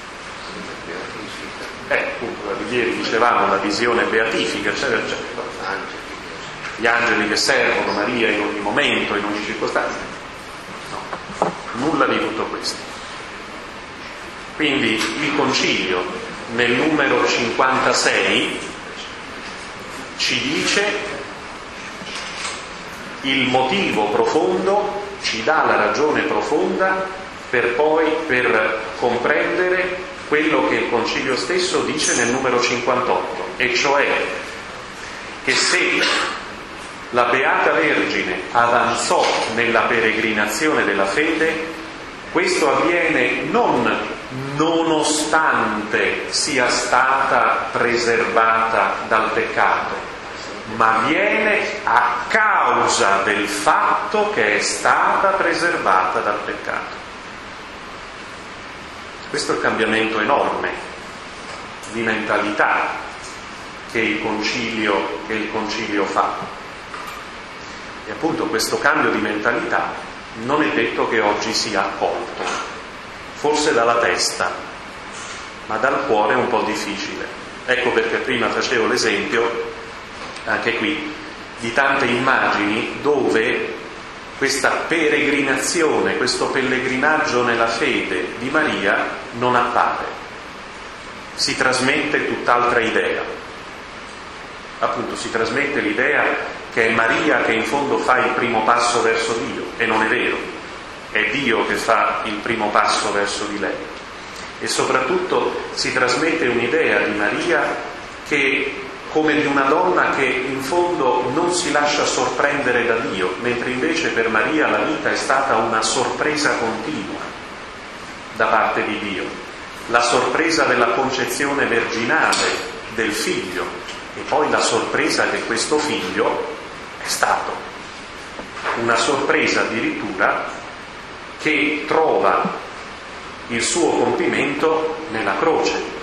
Appunto, ieri dicevamo la visione beatifica, eccetera, eccetera. Gli angeli che servono Maria in ogni momento, in ogni circostanza. No, nulla di tutto questo. Quindi il concilio nel numero 56 ci dice il motivo profondo, ci dà la ragione profonda per comprendere quello che il concilio stesso dice nel numero 58, e cioè che se la Beata Vergine avanzò nella peregrinazione della fede, questo avviene non nonostante sia stata preservata dal peccato, ma avviene a causa del fatto che è stata preservata dal peccato. Questo è il cambiamento enorme di mentalità che il concilio fa. E appunto questo cambio di mentalità non è detto che oggi sia accolto, forse dalla testa, ma dal cuore è un po' difficile. Ecco perché prima facevo l'esempio, anche qui, di tante immagini dove questa peregrinazione, questo pellegrinaggio nella fede di Maria non appare, si trasmette tutt'altra idea. Appunto, si trasmette l'idea che è Maria che in fondo fa il primo passo verso Dio, e non è vero, è Dio che fa il primo passo verso di lei. E soprattutto si trasmette un'idea di Maria che come di una donna che in fondo non si lascia sorprendere da Dio, mentre invece per Maria la vita è stata una sorpresa continua da parte di Dio, la sorpresa della concezione virginale del figlio e poi la sorpresa che questo figlio è stato, una sorpresa addirittura che trova il suo compimento nella croce.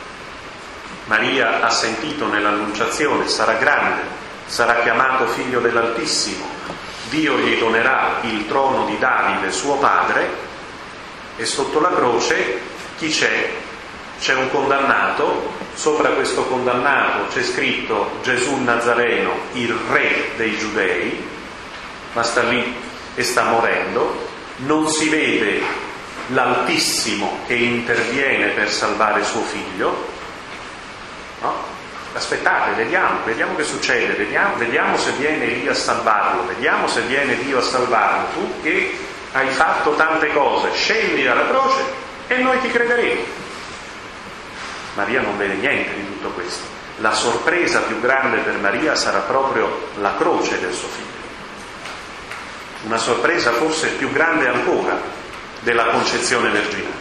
Maria ha sentito nell'annunciazione: sarà grande, sarà chiamato figlio dell'Altissimo, Dio gli donerà il trono di Davide suo padre, e sotto la croce chi c'è? C'è un condannato, sopra questo condannato c'è scritto Gesù Nazareno, il re dei Giudei, ma sta lì e sta morendo, non si vede l'Altissimo che interviene per salvare suo figlio. No? Aspettate, vediamo che succede, vediamo se viene Elia a salvarlo, vediamo se viene Dio a salvarlo. Tu che hai fatto tante cose, scendi dalla croce e noi ti crederemo. Maria non vede niente di tutto questo. La sorpresa più grande per Maria sarà proprio la croce del suo figlio. Una sorpresa forse più grande ancora della concezione virginale.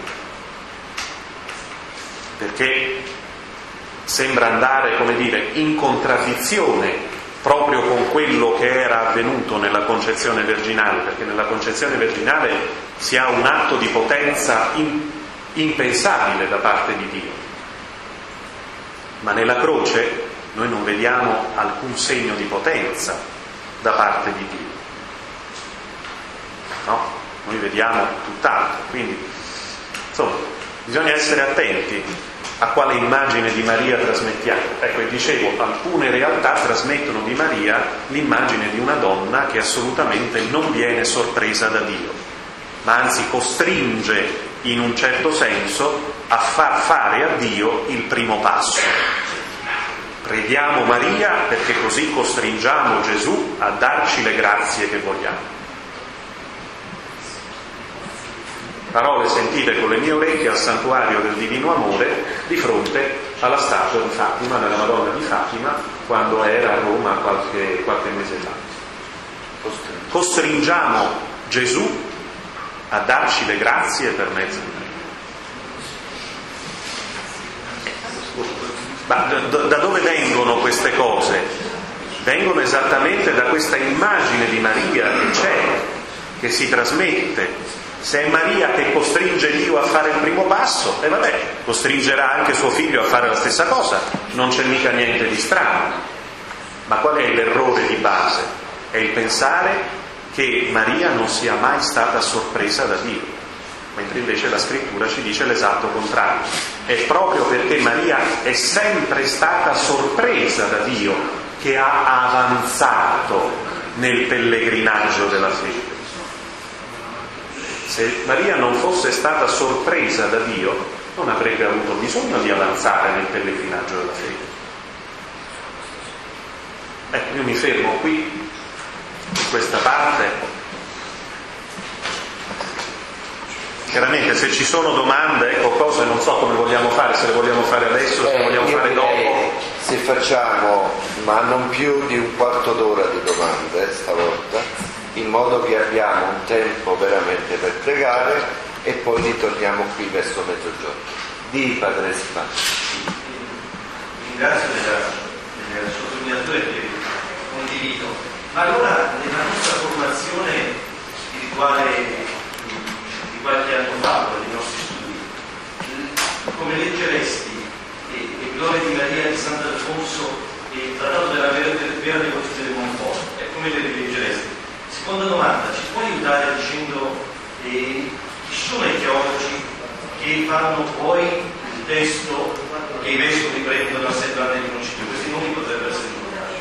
Perché sembra andare, come dire, in contraddizione proprio con quello che era avvenuto nella concezione virginale, perché nella concezione virginale si ha un atto di potenza impensabile da parte di Dio, ma nella croce noi non vediamo alcun segno di potenza da parte di Dio, no? Noi vediamo tutt'altro. Quindi insomma bisogna essere attenti a quale immagine di Maria trasmettiamo. Ecco, e dicevo, alcune realtà trasmettono di Maria l'immagine di una donna che assolutamente non viene sorpresa da Dio, ma anzi costringe in un certo senso a far fare a Dio il primo passo. Preghiamo Maria perché così costringiamo Gesù a darci le grazie che vogliamo. Parole sentite con le mie orecchie al santuario del Divino Amore di fronte alla statua di Fatima, della Madonna di Fatima, quando era a Roma qualche mese fa. Costringiamo Gesù a darci le grazie per mezzo di Maria. Ma da dove vengono queste cose? Vengono esattamente da questa immagine di Maria che c'è, che si trasmette. Se è Maria che costringe Dio a fare il primo passo, e vabbè, costringerà anche suo figlio a fare la stessa cosa, non c'è mica niente di strano. Ma qual è l'errore di base? È il pensare che Maria non sia mai stata sorpresa da Dio, mentre invece la Scrittura ci dice l'esatto contrario. È proprio perché Maria è sempre stata sorpresa da Dio che ha avanzato nel pellegrinaggio della fede. Se Maria non fosse stata sorpresa da Dio, non avrebbe avuto bisogno di avanzare nel pellegrinaggio della fede. Ecco, io mi fermo qui, in questa parte. Chiaramente se ci sono domande, ecco, cose non so come vogliamo fare, se le vogliamo fare adesso, se le vogliamo fare dopo. Se facciamo, ma non più di un quarto d'ora di domande stavolta, in modo che abbiamo un tempo veramente per pregare e poi ritorniamo qui verso mezzogiorno. Di Padre Spazio. Ringrazio della sottolineatura che condivido, ma allora nella nostra formazione spirituale di qualche anno fa, dei nostri studi, come leggeresti le glorie di Maria di Sant'Alfonso e il trattato della vera devozione del Monfort? Come le leggeresti? Seconda domanda, ci può aiutare dicendo chi sono i teologi che fanno poi il testo che i vescovi prendono a settimana del concilio? Questi nomi potrebbero essere giudicati.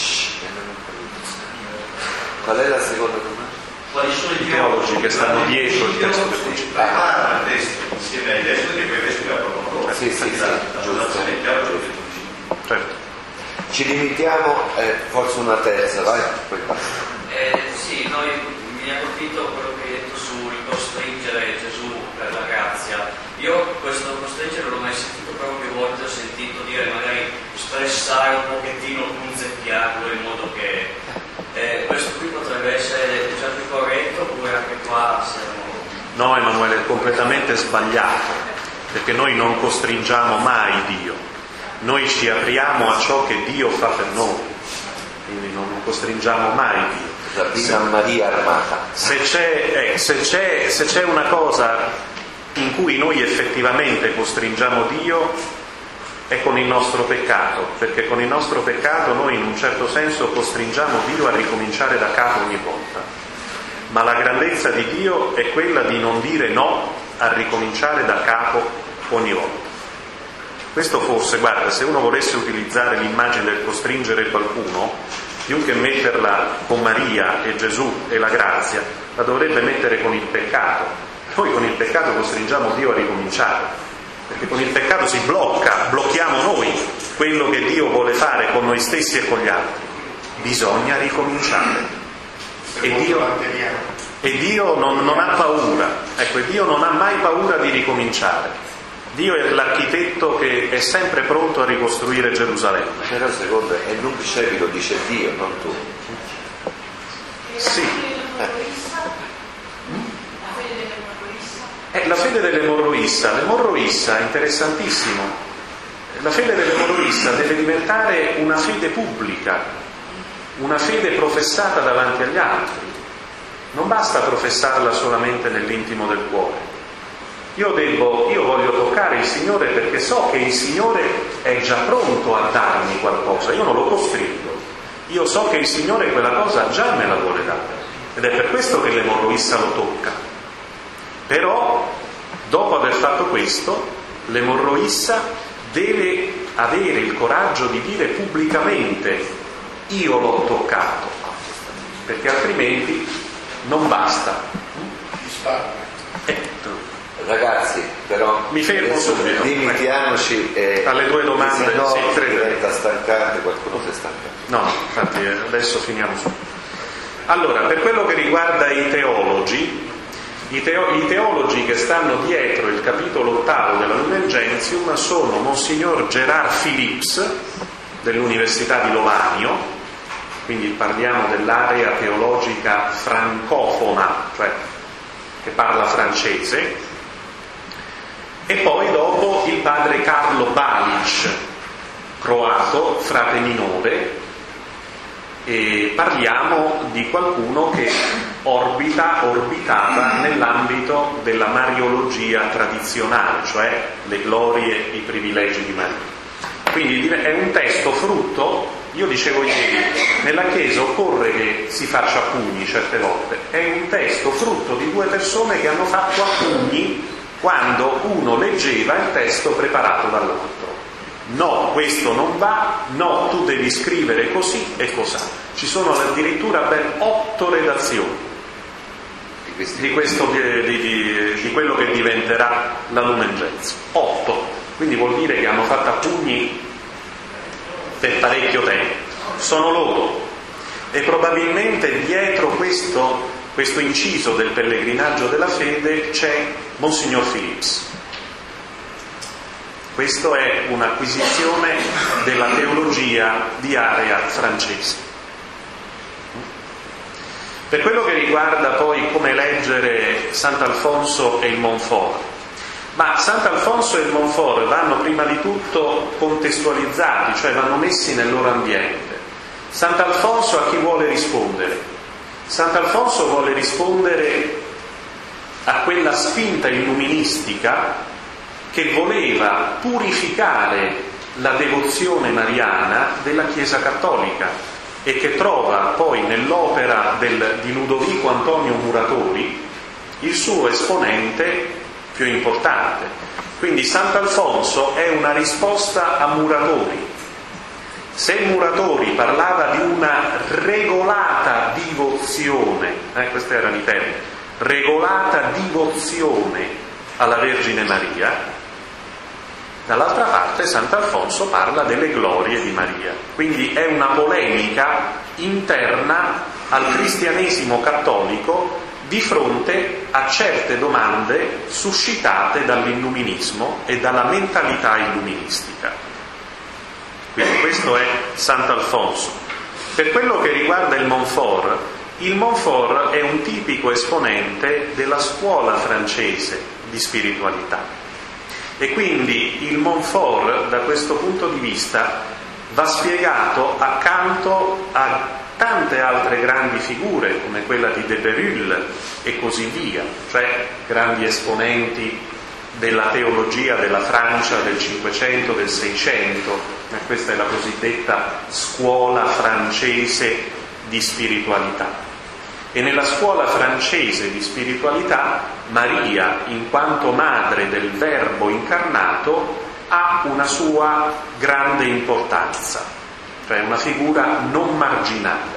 Qual è la seconda domanda? Quali sono i teologi che stanno dietro il testo del concilio? Preparano il testo insieme ai vescovi che poi i vescovi approvano loro. Sì, giusto. Certo. Ci limitiamo, forse una terza, vai, poi basta. Sì, mi ha colpito quello che hai detto sul costringere Gesù per la grazia. Io questo costringere non l'ho mai sentito, però più volte ho sentito dire magari stressare un pochettino, punzecchiarlo in modo che questo qui potrebbe essere già più corretto, oppure anche qua siamo... No, Emanuele, è completamente sbagliato, perché noi non costringiamo mai Dio, noi ci apriamo a ciò che Dio fa per noi, quindi non costringiamo mai Dio. Rabina Maria Armata. Se c'è una cosa in cui noi effettivamente costringiamo Dio è con il nostro peccato, perché con il nostro peccato noi in un certo senso costringiamo Dio a ricominciare da capo ogni volta, ma la grandezza di Dio è quella di non dire no a ricominciare da capo ogni volta. Questo forse, guarda, se uno volesse utilizzare l'immagine del costringere qualcuno, più che metterla con Maria e Gesù e la grazia, la dovrebbe mettere con il peccato. Noi con il peccato costringiamo Dio a ricominciare, perché con il peccato si blocchiamo noi quello che Dio vuole fare con noi stessi e con gli altri. Bisogna ricominciare. E Dio non ha paura, ecco, Dio non ha mai paura di ricominciare. Dio è l'architetto che è sempre pronto a ricostruire Gerusalemme. Però secondo è nunc cevi, lo dice Dio, non tu. Sì. La fede dell'emorroissa. L'emorroissa è interessantissimo. La fede dell'emorroissa deve diventare una fede pubblica, una fede professata davanti agli altri. Non basta professarla solamente nell'intimo del cuore. Io voglio toccare il Signore perché so che il Signore è già pronto a darmi qualcosa, io non lo costringo, io so che il Signore quella cosa già me la vuole dare, ed è per questo che l'emorroissa lo tocca. Però, dopo aver fatto questo, l'emorroissa deve avere il coraggio di dire pubblicamente: io l'ho toccato, perché altrimenti non basta. Ragazzi, però mi fermo subito. Limitiamoci alle due domande, se no sì, diventa stancante, qualcuno si è stancato. No, infatti adesso finiamo subito. Allora, per quello che riguarda i teologi che stanno dietro il capitolo 8 della Lumen Gentium sono Monsignor Gérard Philips dell'Università di Lovanio, quindi parliamo dell'area teologica francofona, cioè che parla francese, e poi dopo il padre Carlo Balic, croato, frate minore, e parliamo di qualcuno che orbitava nell'ambito della mariologia tradizionale, cioè le glorie, i privilegi di Maria. Quindi è un testo frutto, io dicevo ieri, nella Chiesa occorre che si faccia a pugni certe volte. È un testo frutto di due persone che hanno fatto a pugni quando uno leggeva il testo preparato dall'altro. No, questo non va, no, tu devi scrivere così e cos'ha. Ci sono addirittura ben 8 redazioni di quello che diventerà la Lumen Gentium. 8, quindi vuol dire che hanno fatto a pugni per parecchio tempo. Sono loro, e probabilmente dietro questo inciso del pellegrinaggio della fede c'è Monsignor Phillips. Questo è un'acquisizione della teologia di area francese. Per quello che riguarda poi come leggere Sant'Alfonso e il Montfort, ma Sant'Alfonso e il Montfort vanno prima di tutto contestualizzati, cioè vanno messi nel loro ambiente. Sant'Alfonso a chi vuole rispondere? Sant'Alfonso vuole rispondere a quella spinta illuministica che voleva purificare la devozione mariana della Chiesa cattolica e che trova poi nell'opera di Ludovico Antonio Muratori il suo esponente più importante. Quindi Sant'Alfonso è una risposta a Muratori. Se Muratori parlava di una regolata divozione, questi erano i termini, regolata divozione alla Vergine Maria, dall'altra parte Sant'Alfonso parla delle glorie di Maria. Quindi è una polemica interna al cristianesimo cattolico di fronte a certe domande suscitate dall'illuminismo e dalla mentalità illuministica. Quindi questo è Sant'Alfonso. Per quello che riguarda il Montfort è un tipico esponente della scuola francese di spiritualità. E quindi il Montfort, da questo punto di vista, va spiegato accanto a tante altre grandi figure, come quella di De Berulle e così via, cioè grandi esponenti della teologia della Francia del Cinquecento, del Seicento. Questa è la cosiddetta scuola francese di spiritualità. E nella scuola francese di spiritualità Maria, in quanto madre del Verbo incarnato, ha una sua grande importanza, cioè una figura non marginale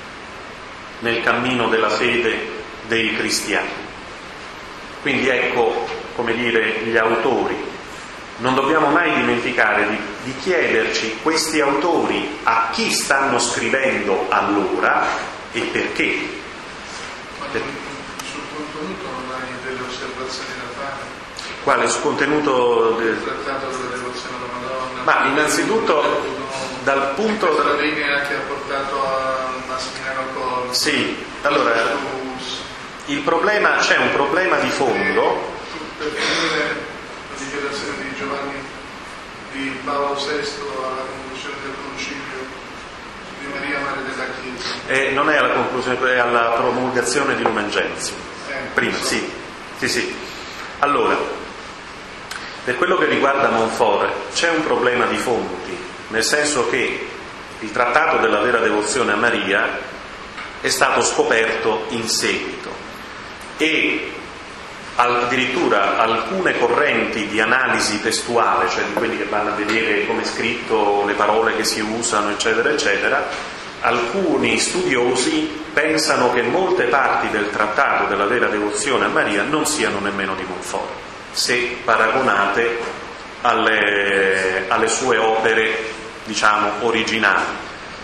nel cammino della fede dei cristiani. Quindi ecco, come dire, gli autori. Non dobbiamo mai dimenticare di chiederci questi autori a chi stanno scrivendo allora e perché. Sul contenuto non hai delle osservazioni da fare? Quale? Sul contenuto del trattato della devozione alla Madonna? Ma innanzitutto dal punto... Questa linea che ha portato a Massimiliano Colli. Sì, allora il problema, c'è un problema di fondo. Per finire la dichiarazione di Giovanni di Paolo VI alla conclusione del concilio di Maria Madre della Chiesa. Non è alla conclusione, è alla promulgazione di Lumen Gentium. Prima, sì. Allora, per quello che riguarda Montfort c'è un problema di fonti, nel senso che il trattato della vera devozione a Maria è stato scoperto in seguito e addirittura alcune correnti di analisi testuale, cioè di quelli che vanno a vedere come è scritto, le parole che si usano, eccetera, eccetera, alcuni studiosi pensano che molte parti del trattato della vera devozione a Maria non siano nemmeno di Montfort, se paragonate alle sue opere, diciamo, originali.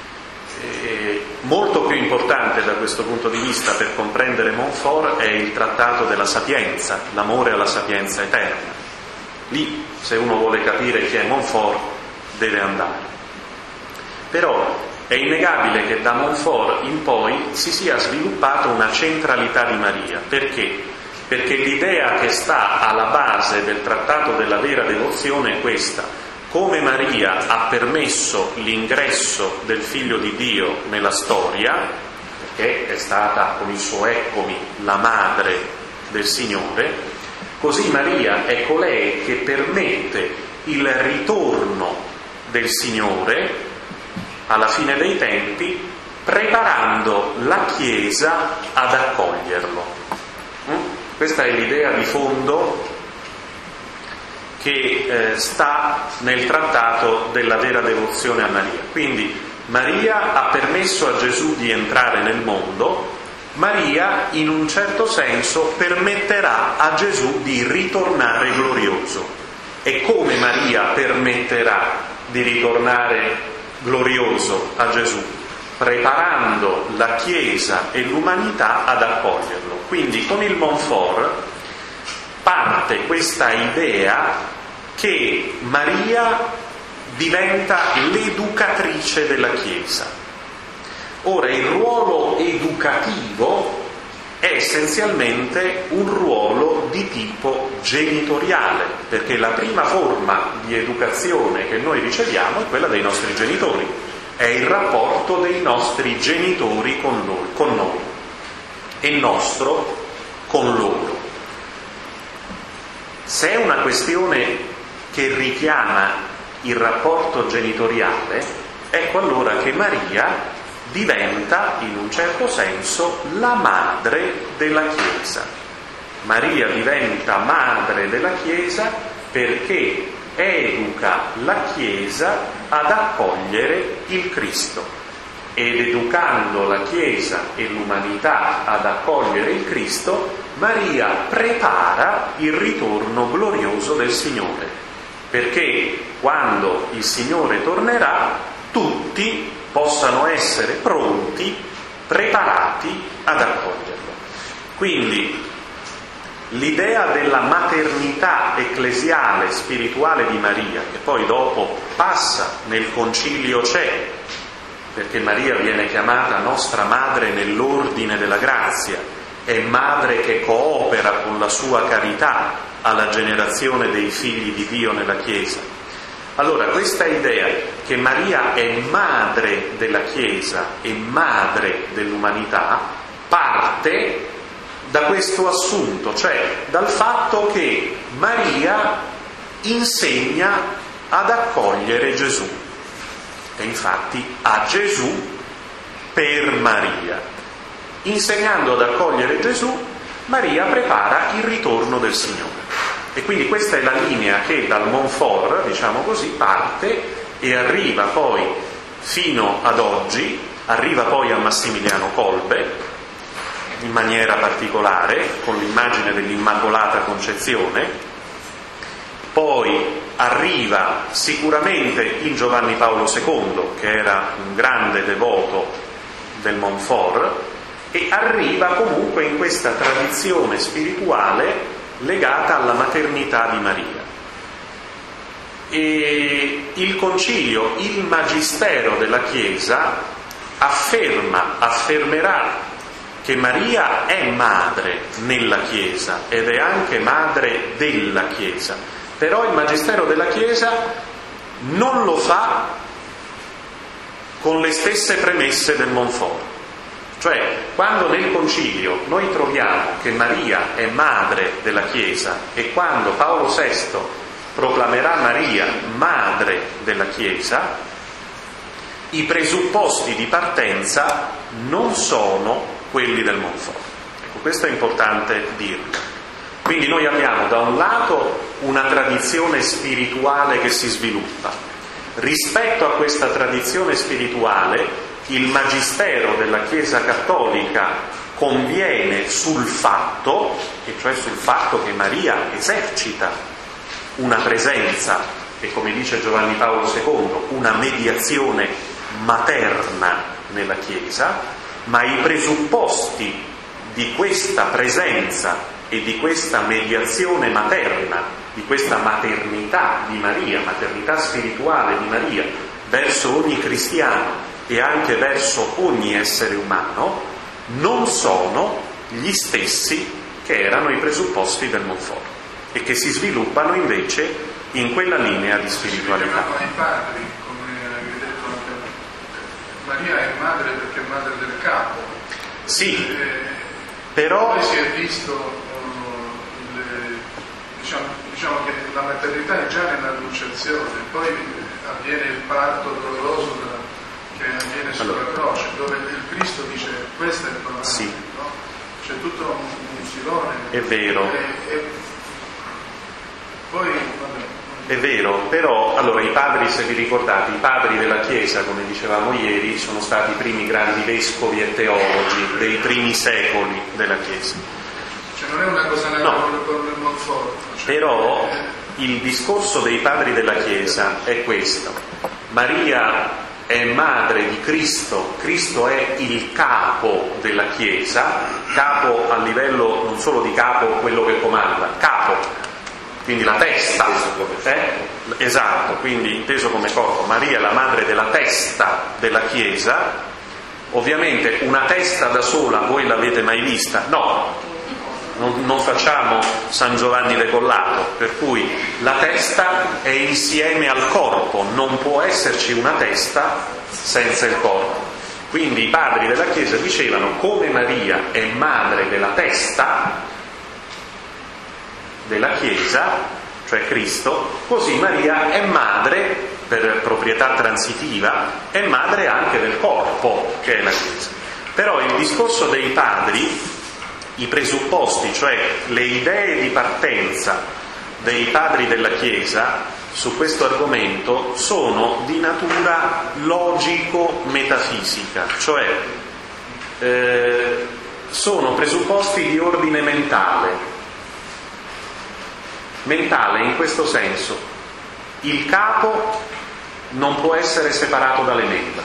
Molto più importante da questo punto di vista per comprendere Montfort è il trattato della sapienza, l'amore alla sapienza eterna. Lì, se uno vuole capire chi è Montfort, deve andare. Però è innegabile che da Montfort in poi si sia sviluppata una centralità di Maria. Perché? Perché l'idea che sta alla base del trattato della vera devozione è questa: come Maria ha permesso l'ingresso del Figlio di Dio nella storia, perché è stata con il suo eccomi la madre del Signore, così Maria è colei che permette il ritorno del Signore alla fine dei tempi, preparando la Chiesa ad accoglierlo. Questa è l'idea di fondo che sta nel trattato della vera devozione a Maria. Quindi Maria ha permesso a Gesù di entrare nel mondo, Maria in un certo senso permetterà a Gesù di ritornare glorioso. E come Maria permetterà di ritornare glorioso a Gesù? Preparando la Chiesa e l'umanità ad accoglierlo. Quindi con il Montfort parte questa idea che Maria diventa l'educatrice della Chiesa. Ora, il ruolo educativo è essenzialmente un ruolo di tipo genitoriale, perché la prima forma di educazione che noi riceviamo è quella dei nostri genitori, è il rapporto dei nostri genitori con noi e nostro con loro. Se è una questione che richiama il rapporto genitoriale, ecco allora che Maria diventa in un certo senso la madre della Chiesa. Maria diventa madre della Chiesa perché educa la Chiesa ad accogliere il Cristo. Ed educando la Chiesa e l'umanità ad accogliere il Cristo, Maria prepara il ritorno glorioso del Signore, perché quando il Signore tornerà tutti possano essere pronti, preparati ad accoglierlo. Quindi l'idea della maternità ecclesiale, spirituale di Maria, che poi dopo passa nel Concilio CE, perché Maria viene chiamata nostra madre nell'ordine della grazia, è madre che coopera con la sua carità alla generazione dei figli di Dio nella Chiesa. Allora, questa idea che Maria è madre della Chiesa e madre dell'umanità parte da questo assunto, cioè dal fatto che Maria insegna ad accogliere Gesù. E infatti a Gesù per Maria. Insegnando ad accogliere Gesù, Maria prepara il ritorno del Signore. E quindi questa è la linea che dal Montfort, diciamo così, parte e arriva poi fino ad oggi, arriva poi a Massimiliano Kolbe, in maniera particolare, con l'immagine dell'Immacolata Concezione, poi arriva sicuramente in Giovanni Paolo II, che era un grande devoto del Montfort, e arriva comunque in questa tradizione spirituale legata alla maternità di Maria. E il Concilio, il Magistero della Chiesa affermerà che Maria è madre nella Chiesa ed è anche madre della Chiesa, però il Magistero della Chiesa non lo fa con le stesse premesse del Montfort. Cioè, quando nel Concilio noi troviamo che Maria è madre della Chiesa e quando Paolo VI proclamerà Maria madre della Chiesa, i presupposti di partenza non sono quelli del Montfort. Ecco, questo è importante dirlo. Quindi noi abbiamo da un lato una tradizione spirituale che si sviluppa. Rispetto a questa tradizione spirituale, il Magistero della Chiesa Cattolica conviene sul fatto, e cioè sul fatto che Maria esercita una presenza, e come dice Giovanni Paolo II, una mediazione materna nella Chiesa, ma i presupposti di questa presenza e di questa mediazione materna, di questa maternità di Maria, maternità spirituale di Maria, verso ogni cristiano e anche verso ogni essere umano, non sono gli stessi che erano i presupposti del Montfort e che si sviluppano invece in quella linea di spiritualità. I padri, come avevi detto anche Maria è madre perché è madre del capo. Sì, però poi si è visto diciamo che la maternità è già nell'annunciazione, poi avviene il parto doloroso che sulla croce, dove il Cristo dice questo è il comandamento, sì. no? C'è tutto un filone. È vero. Poi, vabbè. È vero, però allora i padri, se vi ricordate, i padri della Chiesa, come dicevamo ieri, sono stati i primi grandi vescovi e teologi dei primi secoli della Chiesa. Cioè non è una cosa nata con il Monfort. Cioè, però il discorso dei padri della Chiesa è questo: Maria è madre di Cristo, Cristo è il capo della Chiesa, capo a livello non solo di capo quello che comanda, capo, quindi la testa, esatto, quindi inteso come corpo. Maria è la madre della testa della Chiesa. Ovviamente una testa da sola voi l'avete mai vista? No, non facciamo San Giovanni decollato, per cui la testa è insieme al corpo, non può esserci una testa senza il corpo. Quindi i padri della Chiesa dicevano: come Maria è madre della testa della Chiesa, cioè Cristo, così Maria è madre, per proprietà transitiva, è madre anche del corpo, che è la Chiesa. Però il discorso dei padri, i presupposti, cioè le idee di partenza dei padri della Chiesa su questo argomento, sono di natura logico-metafisica, cioè sono presupposti di ordine mentale in questo senso: il capo non può essere separato dalle membra,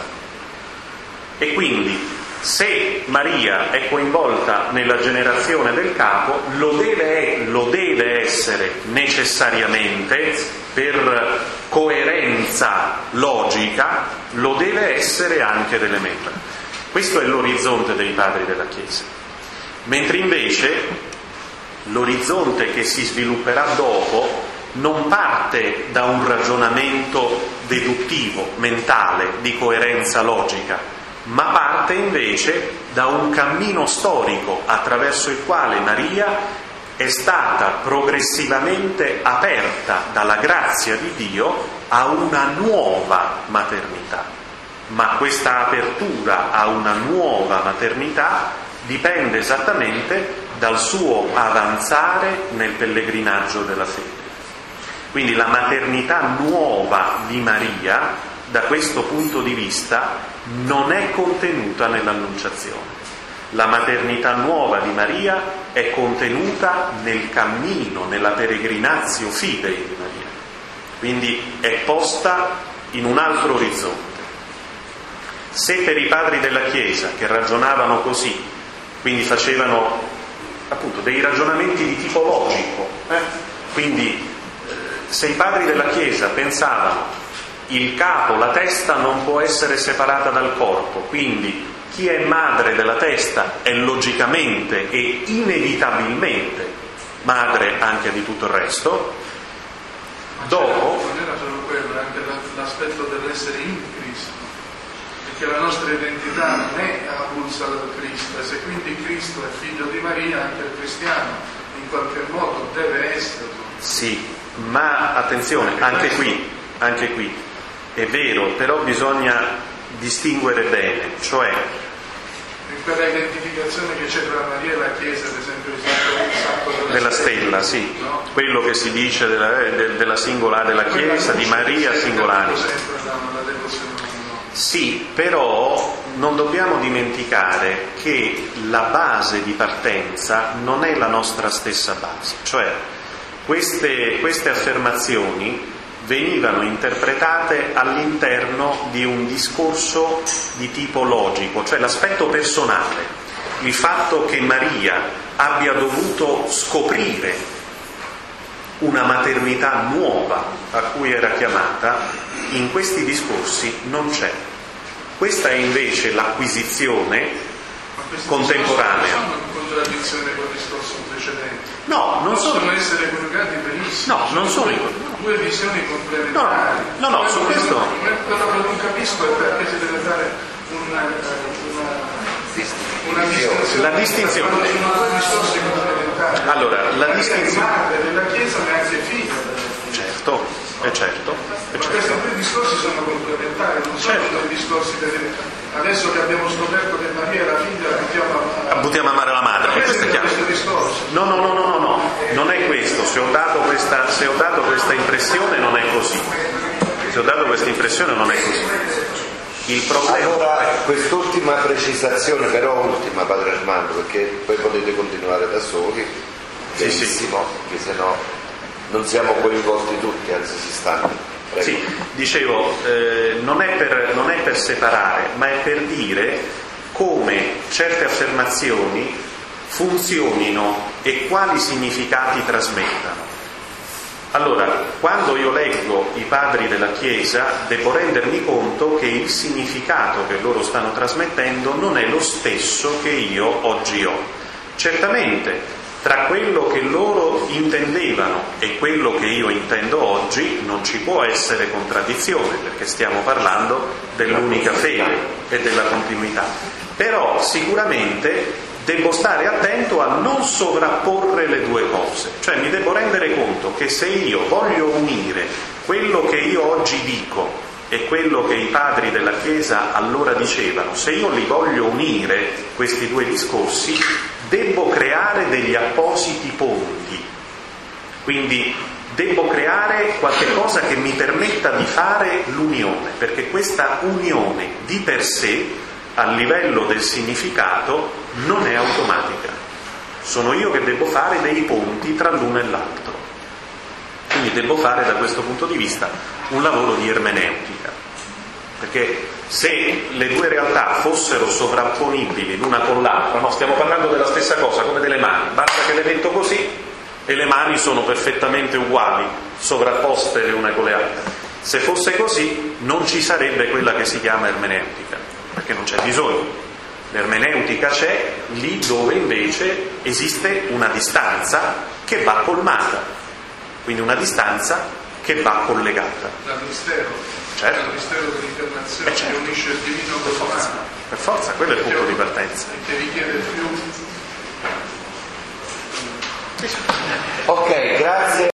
e quindi se Maria è coinvolta nella generazione del capo, lo deve essere necessariamente, per coerenza logica, lo deve essere anche delle membra. Questo è l'orizzonte dei padri della Chiesa. Mentre invece l'orizzonte che si svilupperà dopo non parte da un ragionamento deduttivo, mentale, di coerenza logica, ma parte invece da un cammino storico attraverso il quale Maria è stata progressivamente aperta dalla grazia di Dio a una nuova maternità. Ma questa apertura a una nuova maternità dipende esattamente dal suo avanzare nel pellegrinaggio della fede. Quindi la maternità nuova di Maria, da questo punto di vista, non è contenuta nell'Annunciazione. La maternità nuova di Maria è contenuta nel cammino, nella peregrinatio fidei di Maria. Quindi è posta in un altro orizzonte. Se per i padri della Chiesa, che ragionavano così, quindi facevano appunto dei ragionamenti di tipo logico, quindi se i padri della Chiesa pensavano il capo, la testa non può essere separata dal corpo, quindi chi è madre della testa è logicamente e inevitabilmente madre anche di tutto il resto, dopo non era solo quello, era anche l'aspetto dell'essere in Cristo, perché la nostra identità non è avulsa dal Cristo, e se quindi Cristo è figlio di Maria, anche il cristiano in qualche modo deve esserlo. Sì, ma attenzione, anche qui è vero, però bisogna distinguere bene, cioè in quella identificazione che c'è tra Maria e la Chiesa, ad esempio il santo della stella, sì, no? Quello che si dice della singolare della Chiesa, di Maria singolare. Sì, però non dobbiamo dimenticare che la base di partenza non è la nostra stessa base, cioè queste affermazioni venivano interpretate all'interno di un discorso di tipo logico, cioè l'aspetto personale, il fatto che Maria abbia dovuto scoprire una maternità nuova a cui era chiamata, in questi discorsi non c'è. Questa è invece l'acquisizione contemporanea. Non sono in contraddizione con il discorso precedente. No, non possono essere coniugati benissimo. No, non sono due visioni complementari. No, su questo. Quello che non capisco è perché si deve fare una distinzione. La distinzione. Sono due discorsi complementari. Allora, la distinzione. Madre della Chiesa ma anche figlia. Certo. certo. Ma questi due discorsi sono complementari, non sono due discorsi adesso che abbiamo scoperto che Maria era figlia, buttiamo a mare la madre. Questo è chiaro. No, non è questo. Se ho dato questa impressione non è così. Se ho dato questa impressione non è così. Il problema. Allora, quest'ultima precisazione, però ultima, Padre Armando, perché poi potete continuare da soli, benissimo, perché sennò non siamo coinvolti tutti, anzi si stanno. Prego. Sì, dicevo, non è per separare, ma è per dire come certe affermazioni funzionino e quali significati trasmettano. Allora, quando io leggo i padri della Chiesa, devo rendermi conto che il significato che loro stanno trasmettendo non è lo stesso che io oggi ho. Certamente, tra quello che loro intendevano e quello che io intendo oggi non ci può essere contraddizione, perché stiamo parlando dell'unica fede e della continuità. Però sicuramente devo stare attento a non sovrapporre le due cose, cioè mi devo rendere conto che se io voglio unire quello che io oggi dico e quello che i padri della Chiesa allora dicevano, se io li voglio unire questi due discorsi, devo creare degli appositi ponti, quindi devo creare qualche cosa che mi permetta di fare l'unione, perché questa unione di per sé a livello del significato non è automatica. Sono io che devo fare dei ponti tra l'uno e l'altro. Quindi devo fare da questo punto di vista un lavoro di ermeneutica. Perché se le due realtà fossero sovrapponibili l'una con l'altra, no, stiamo parlando della stessa cosa, come delle mani, basta che le metto così e le mani sono perfettamente uguali, sovrapposte le une con le altre. Se fosse così non ci sarebbe quella che si chiama ermeneutica, perché non c'è bisogno. L'ermeneutica c'è lì dove invece esiste una distanza che va colmata, quindi una distanza che va collegata. Dal mistero, certo. Dal mistero dell'incarnazione che unisce il divino con l'umano. Per forza, quello è il punto di partenza. E che richiede più. Ok, grazie.